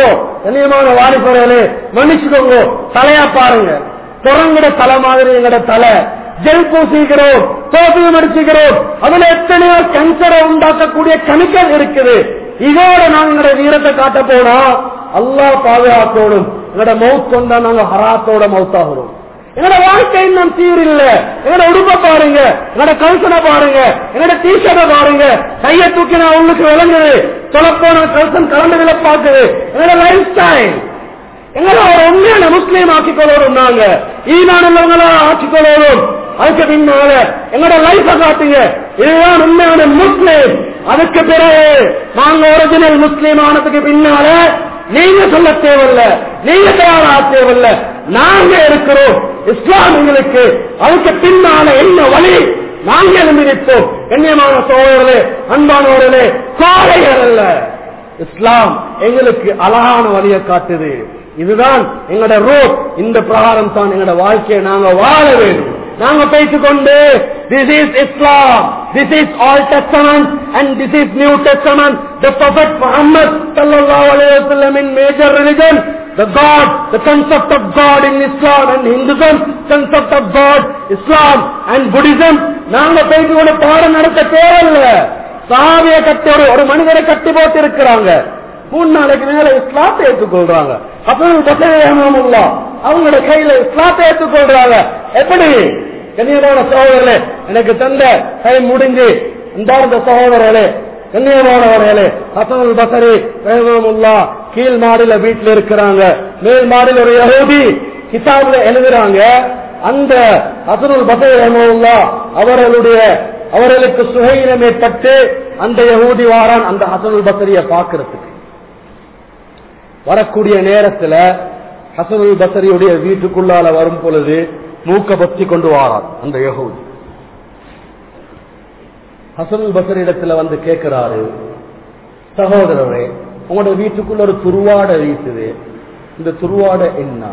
கண்ணியமான வாலிபர்களே மன்னிச்சுக்கோங்க, தலையா பாருங்க, குரங்கட தலை மாதிரி எங்கட தலை. ஜெல் பூசிக்கிறோம், தோப்பியம் அடிச்சுக்கிறோம், அதுல எத்தனையோ கேன்சரை உண்டாக்கக்கூடிய கெமிக்கல் இருக்குது. இதோட நாங்க எங்களுடைய வீரத்தை காட்ட போனா அல்லாஹ் பாதுகாக்கணும். எங்கட மவுத் கொண்டா நாங்க ஹராத்தோட மவுத்தாகிறோம். எங்கட வாழ்க்கை இன்னும் சீர் இல்ல. எங்கட உடுப்ப பாருங்க, எங்கட கல்சனை பாருங்க, எங்கட டீஷர்ட்டை பாருங்க, கையை தூக்கினா அவங்களுக்கு விளங்குது, சொல்லப்போன கல்சன் கலந்து வில பாக்குது. எங்கட லைஃப் ஸ்டைல் எங்களை ஒரு உண்மையான முஸ்லீம் ஆக்கிக்கொள்ளணும். நாங்க ஈமான் உள்ளவங்களா ஆக்கிக்கொள்ளணும். அதுக்கு பின்னால எங்களோட லைஃப காட்டுங்க, இதுதான் உண்மையான முஸ்லீம். அதுக்கு பிறகு நாங்க ஒரிஜினல் முஸ்லீம் ஆனதுக்கு பின்னால நீங்க சொல்ல தேவையில்ல, நீங்க தயாரா தேவையில்ல, நாங்க இருக்கிறோம். இஸ்லாம் எங்களுக்கு அதுக்கு பின்னால என்ன வழி நாங்க எழுந்திருப்போம். கண்ணியமான சோழர்களே, அன்பானவர்களே, கோழைகள் அல்ல, இஸ்லாம் எங்களுக்கு அழகான வழியை காட்டுது. இதுதான் எங்களோட ரோட். இந்த பிரகாரம் தான் எங்களோட வாழ்க்கையை நாங்க வாழ வேண்டும். நாங்க பேசிக் கொண்டு this is Islam, this is Old Testament and this is New Testament. The Prophet Muhammad sallallahu alaihi wasallam in major religion, the God, the concept of God in Islam and Hinduism, concept of God, Islam and Buddhism. நாங்க பேசிக் கொண்டு பாடம் நடத்த தேவையில்ல. சாவியை கட்டி ஒரு ஒரு மனிதரை கட்டி போட்டு இருக்கிறாங்க, மூணு நாளைக்கு மேல இஸ்லாத்தை ஏற்றுக்கொள்றாங்க. அப்ப அவங்களோட கையில இஸ்லாத்தை ஏற்றுக்கொள்றாங்க. எப்படி? கண்ணியமான சகோதரர்களே, எனக்கு தந்த கை முடிஞ்சு இந்த சகோதரர்களே, கண்ணியமானவர்களே, ஹசனுல் பஸரி ரஹ்மத்துல்லாஹ் கீழ் மாடியில வீட்டில் இருக்கிறாங்க. மேல் மாடியில் ஒரு யஹூதி கிதாபுல எழுதுறாங்க. அந்த ஹசனுல் பஸரி ரஹ்மத்துல்லாஹ் அவர்களுடைய அவர்களுக்கு சுகையினம் ஏற்பட்டு அந்த யஹூதி வாரான் அந்த ஹசனுல் பஸரிய பார்க்கிறதுக்கு. வரக்கூடிய நேரத்துல ஹசனுல் பஸரியுடைய வீட்டுக்குள்ளால வரும் பொழுது மூக்க பத்தி கொண்டு வாரார் அந்த யஹூதி. ஹசனுல் பஸரி இடத்துல வந்து கேட்கிறாரு, சகோதரரே, உங்களோட வீட்டுக்குள்ள ஒரு துருவாட வீசுது, இந்த துருவாட என்ன?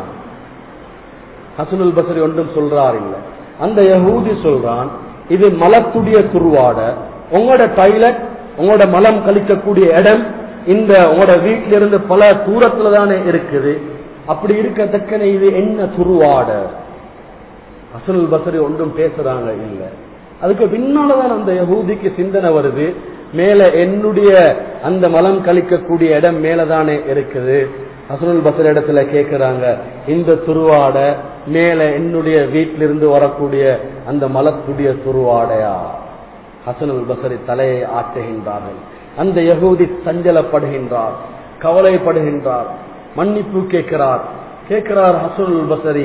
ஹசனுல் பஸரி ஒன்றும் சொல்றார் இல்ல. அந்த யஹூதி சொல்றான், இது மலத்துடைய துருவாட, உங்களோட டாய்லெட், உங்களோட மலம் கழிக்கக்கூடிய இடம் இந்த உங்களோட வீட்டில இருந்து பல தூரத்துல தானே இருக்குது, அப்படி இருக்கத்தக்கன இது என்ன துருவாட? ஹசனுல் பஸரி ஒன்றும் பேசுறாங்க இல்ல. அதுக்கு பின்னால்தான் அந்த யஹூதிக்கு சிந்தனை வருது, மேல என்னுடைய அந்த மலம் கழிக்கக்கூடிய இடம் மேலதானே இருக்குது. ஹசனுல் பஸரி இடத்துல கேட்கிறாங்க, இந்த துருவாட மேல என்னுடைய வீட்டிலிருந்து வரக்கூடிய அந்த மலத்துடைய துருவாடையா? ஹசனுல் பஸரி தலையை ஆட்டுகின்றார்கள். அந்த யஹூதி சஞ்சலப்படுகின்றார், கவலைப்படுகின்றார், மன்னிப்பு கேட்கிறார். கேட்கிறார் ஹசனுல் பஸரி,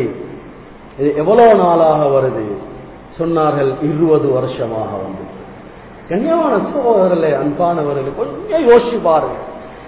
இது எவ்வளவு நாளாக வருது? சொன்னார்கள், இருபது வருஷமாக வந்து. கண்ணியமான சகோதரர்களே, அன்பானவர்களே, கொஞ்சம் யோசிச்சு பாருங்க.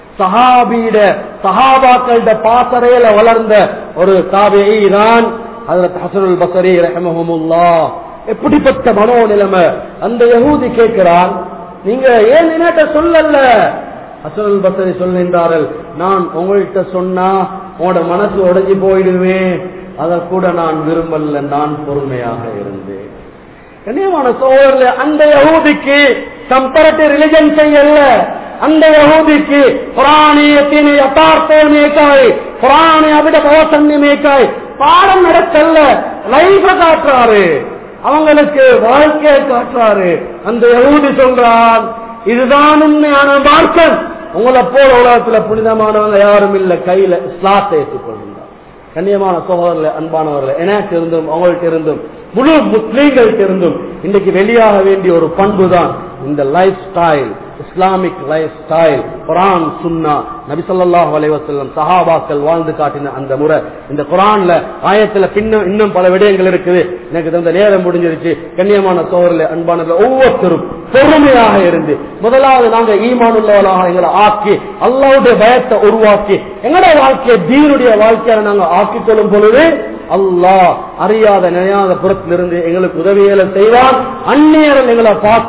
சஹாபியிட சஹாபாக்களோட பாசறையில வளர்ந்த ஒரு தாபிஈ தான் ஹஜ்ரத் ஹசனுல் பஸரி ரஹ்மஹுல்லாஹ். எப்படிப்பட்ட மனோநிலைமை! அந்த யஹூதி கேட்கிறான், நீங்க ஏன் என்னட்ட சொல்லல? ஹசனுல் பஸரி சொல்கின்றார்கள், நான் உங்கள்கிட்ட சொன்னா உங்களோட மனசு உடைஞ்சு போயிடுவேன், அத கூட நான் விரும்பல, நான் பொறுமையாக இருந்தேன். கண்ணியமான சோழர்களே, அந்த யஹூதிக்கு கம்பேரிட்டிவ் ரிலிஜன் செய்யல. அந்த யஹூதிக்கு குர்ஆனியத்தின் யதார்த்தமேக்காய், குர்ஆனை அவிட பவசன்யமேக்காய் பாடம் நடத்தல, லைஃப காட்டுறாரு, அவங்களுக்கு வாழ்க்கையை காட்டுறாரு. அந்த யஹூதி சொல்றான், இதுதான் உண்மையான மார்க்கம். உங்களை போல உலகத்துல புனிதமானவங்க யாரும் இல்ல, கையில இஸ்லாத்தை ஏற்றுக்கொள்கிறார். கண்ணியமான சகோதரர்களே, அன்பானவர்களே, எனக்கு இருந்தும் அவங்கள்ட்ட இருந்தும் முழு முஸ்லீம்கள்ட்ட இருந்தும் இன்றைக்கு வெளியாக வேண்டிய ஒரு பண்பு தான் இந்த lifestyle, Islamic lifestyle. குர்ஆன் சுன்னா, நபி ஸல்லல்லாஹு அலைஹி வஸல்லம் சஹாபாக்கள் வாழ்ந்து காட்டின அந்த முறை. இந்த குர்ஆன்ல ஆயத்துல பின்ன இன்னும் பல விடயங்கள் இருக்குது. எனக்கு தந்த நேரம் முடிஞ்சிருச்சு. கண்ணியமான சகோதரர்களே, அன்பானவர்களே, ஒவ்வொருத்தரும் பொறுமையாக இருந்து முதலாவது நாங்க ஈமான் உள்ளவர்களாக எங்களை ஆக்கி அல்லாஹ்வுடைய பயத்தை உருவாக்கி எங்களுடைய வாழ்க்கையை தீனுடைய வாழ்க்கையை நாங்க ஆக்கிக் கொள்ளும் பொழுது அல்லாஹ் அறியாத நினையாத புறத்திலிருந்து எங்களுக்கு உதவிகளை செய்வான். அந்நியர்கள் எங்களை பார்த்து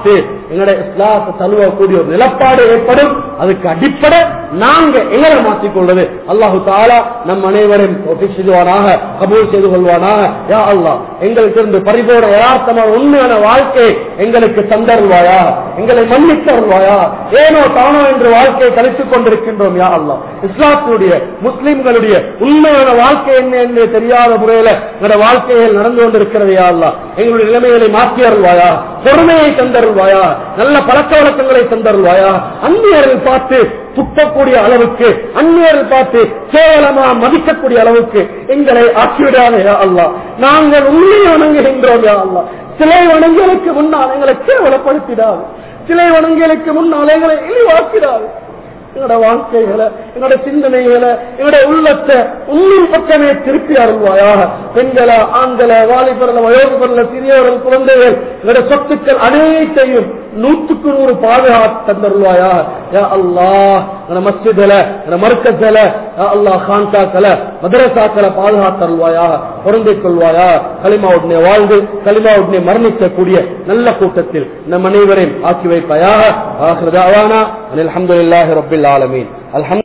எங்களுடைய இஸ்லாத்தை தழுவக்கூடிய ஒரு நிலப்பாடு ஏற்படும். அதுக்கு அடிப்படை நாங்க எங்களை மாற்றிக்கொள்வது. அல்லாஹு தஆலா நம் அனைவரையும் தௌஃபீக் செய்வானாக, கபூல் செய்து கொள்வானாக. யா அல்லாஹ், எங்களுக்கு இருந்து பரிபூர்ண யதார்த்தமான உண்மையான வாழ்க்கை எங்களுக்கு தந்தருள்வாயா, எங்களை மன்னித்தருள்வாயா. ஏனோ தானோ என்று வாழ்க்கையை கழித்துக் கொண்டிருக்கின்றோம். யா அல்லாஹ், இஸ்லாத்தினுடைய முஸ்லிம்களுடைய உண்மையான வாழ்க்கை என்ன என்று தெரியாத முறையில எங்களுடைய வாழ்க்கையில் நடந்து கொண்டிருக்கிறது. யா அல்லாஹ், எங்களுடைய நிலைமைகளை மாற்றி அருள்வாயா, பொறுமையை தந்தருள்வாயா, நல்ல பழக்க வழக்கங்களை தந்தருள்வாயா. அந்நியர்கள் பார்த்து துப்பக்கூடிய அளவுக்கு, அந்நியர்கள் பார்த்து கேவலமா மதிக்கக்கூடிய அளவுக்கு எங்களை ஆக்கிவிடாதே யா அல்லாஹ். நாங்கள் உண்மையை வணங்குகின்றோம் யா அல்லாஹ். சிலை வணங்கலுக்கு முன்னால் எங்களை கேவலப்படுத்திடாது, சிலை வணங்கலுக்கு முன்னால் எங்களை இழிவாக்கிடாது. எங்களோட வாழ்க்கைகளை, எங்களோட சிந்தனைகளை, எங்களுடைய உள்ளத்தை உண்மையின் பக்கமே திருப்பி அருள்வாயாக. பெண்கள, ஆண்கள, வாலிபர்கள், வயோதிபர்கள், சிறியவர்கள், குழந்தைகள், எங்களுடைய சொத்துக்கள் அனைத்தையும் நூற்றுக்கு நூறு பாதுகாத்து தந்தருள்வாயா. யா அல்லாஹ், மஸ்ஜிதுல, மர்கஸ்ல, யா அல்லாஹ், கான்சாக்கள, மதரசாக்களை பாதுகாத்தருள்வாயா, பொருந்திக் கொள்வாயா. கலிமா உடனே வாழ்ந்து கலிமா உடனே மரணிக்கக்கூடிய நல்ல கூட்டத்தில் நம் அனைவரையும் ஆக்கி வைப்பாயாக. ஆகிரு தஅவானா அல்ஹம்துலில்லாஹி ரப்பில் ஆலமீன். அல்ஹம்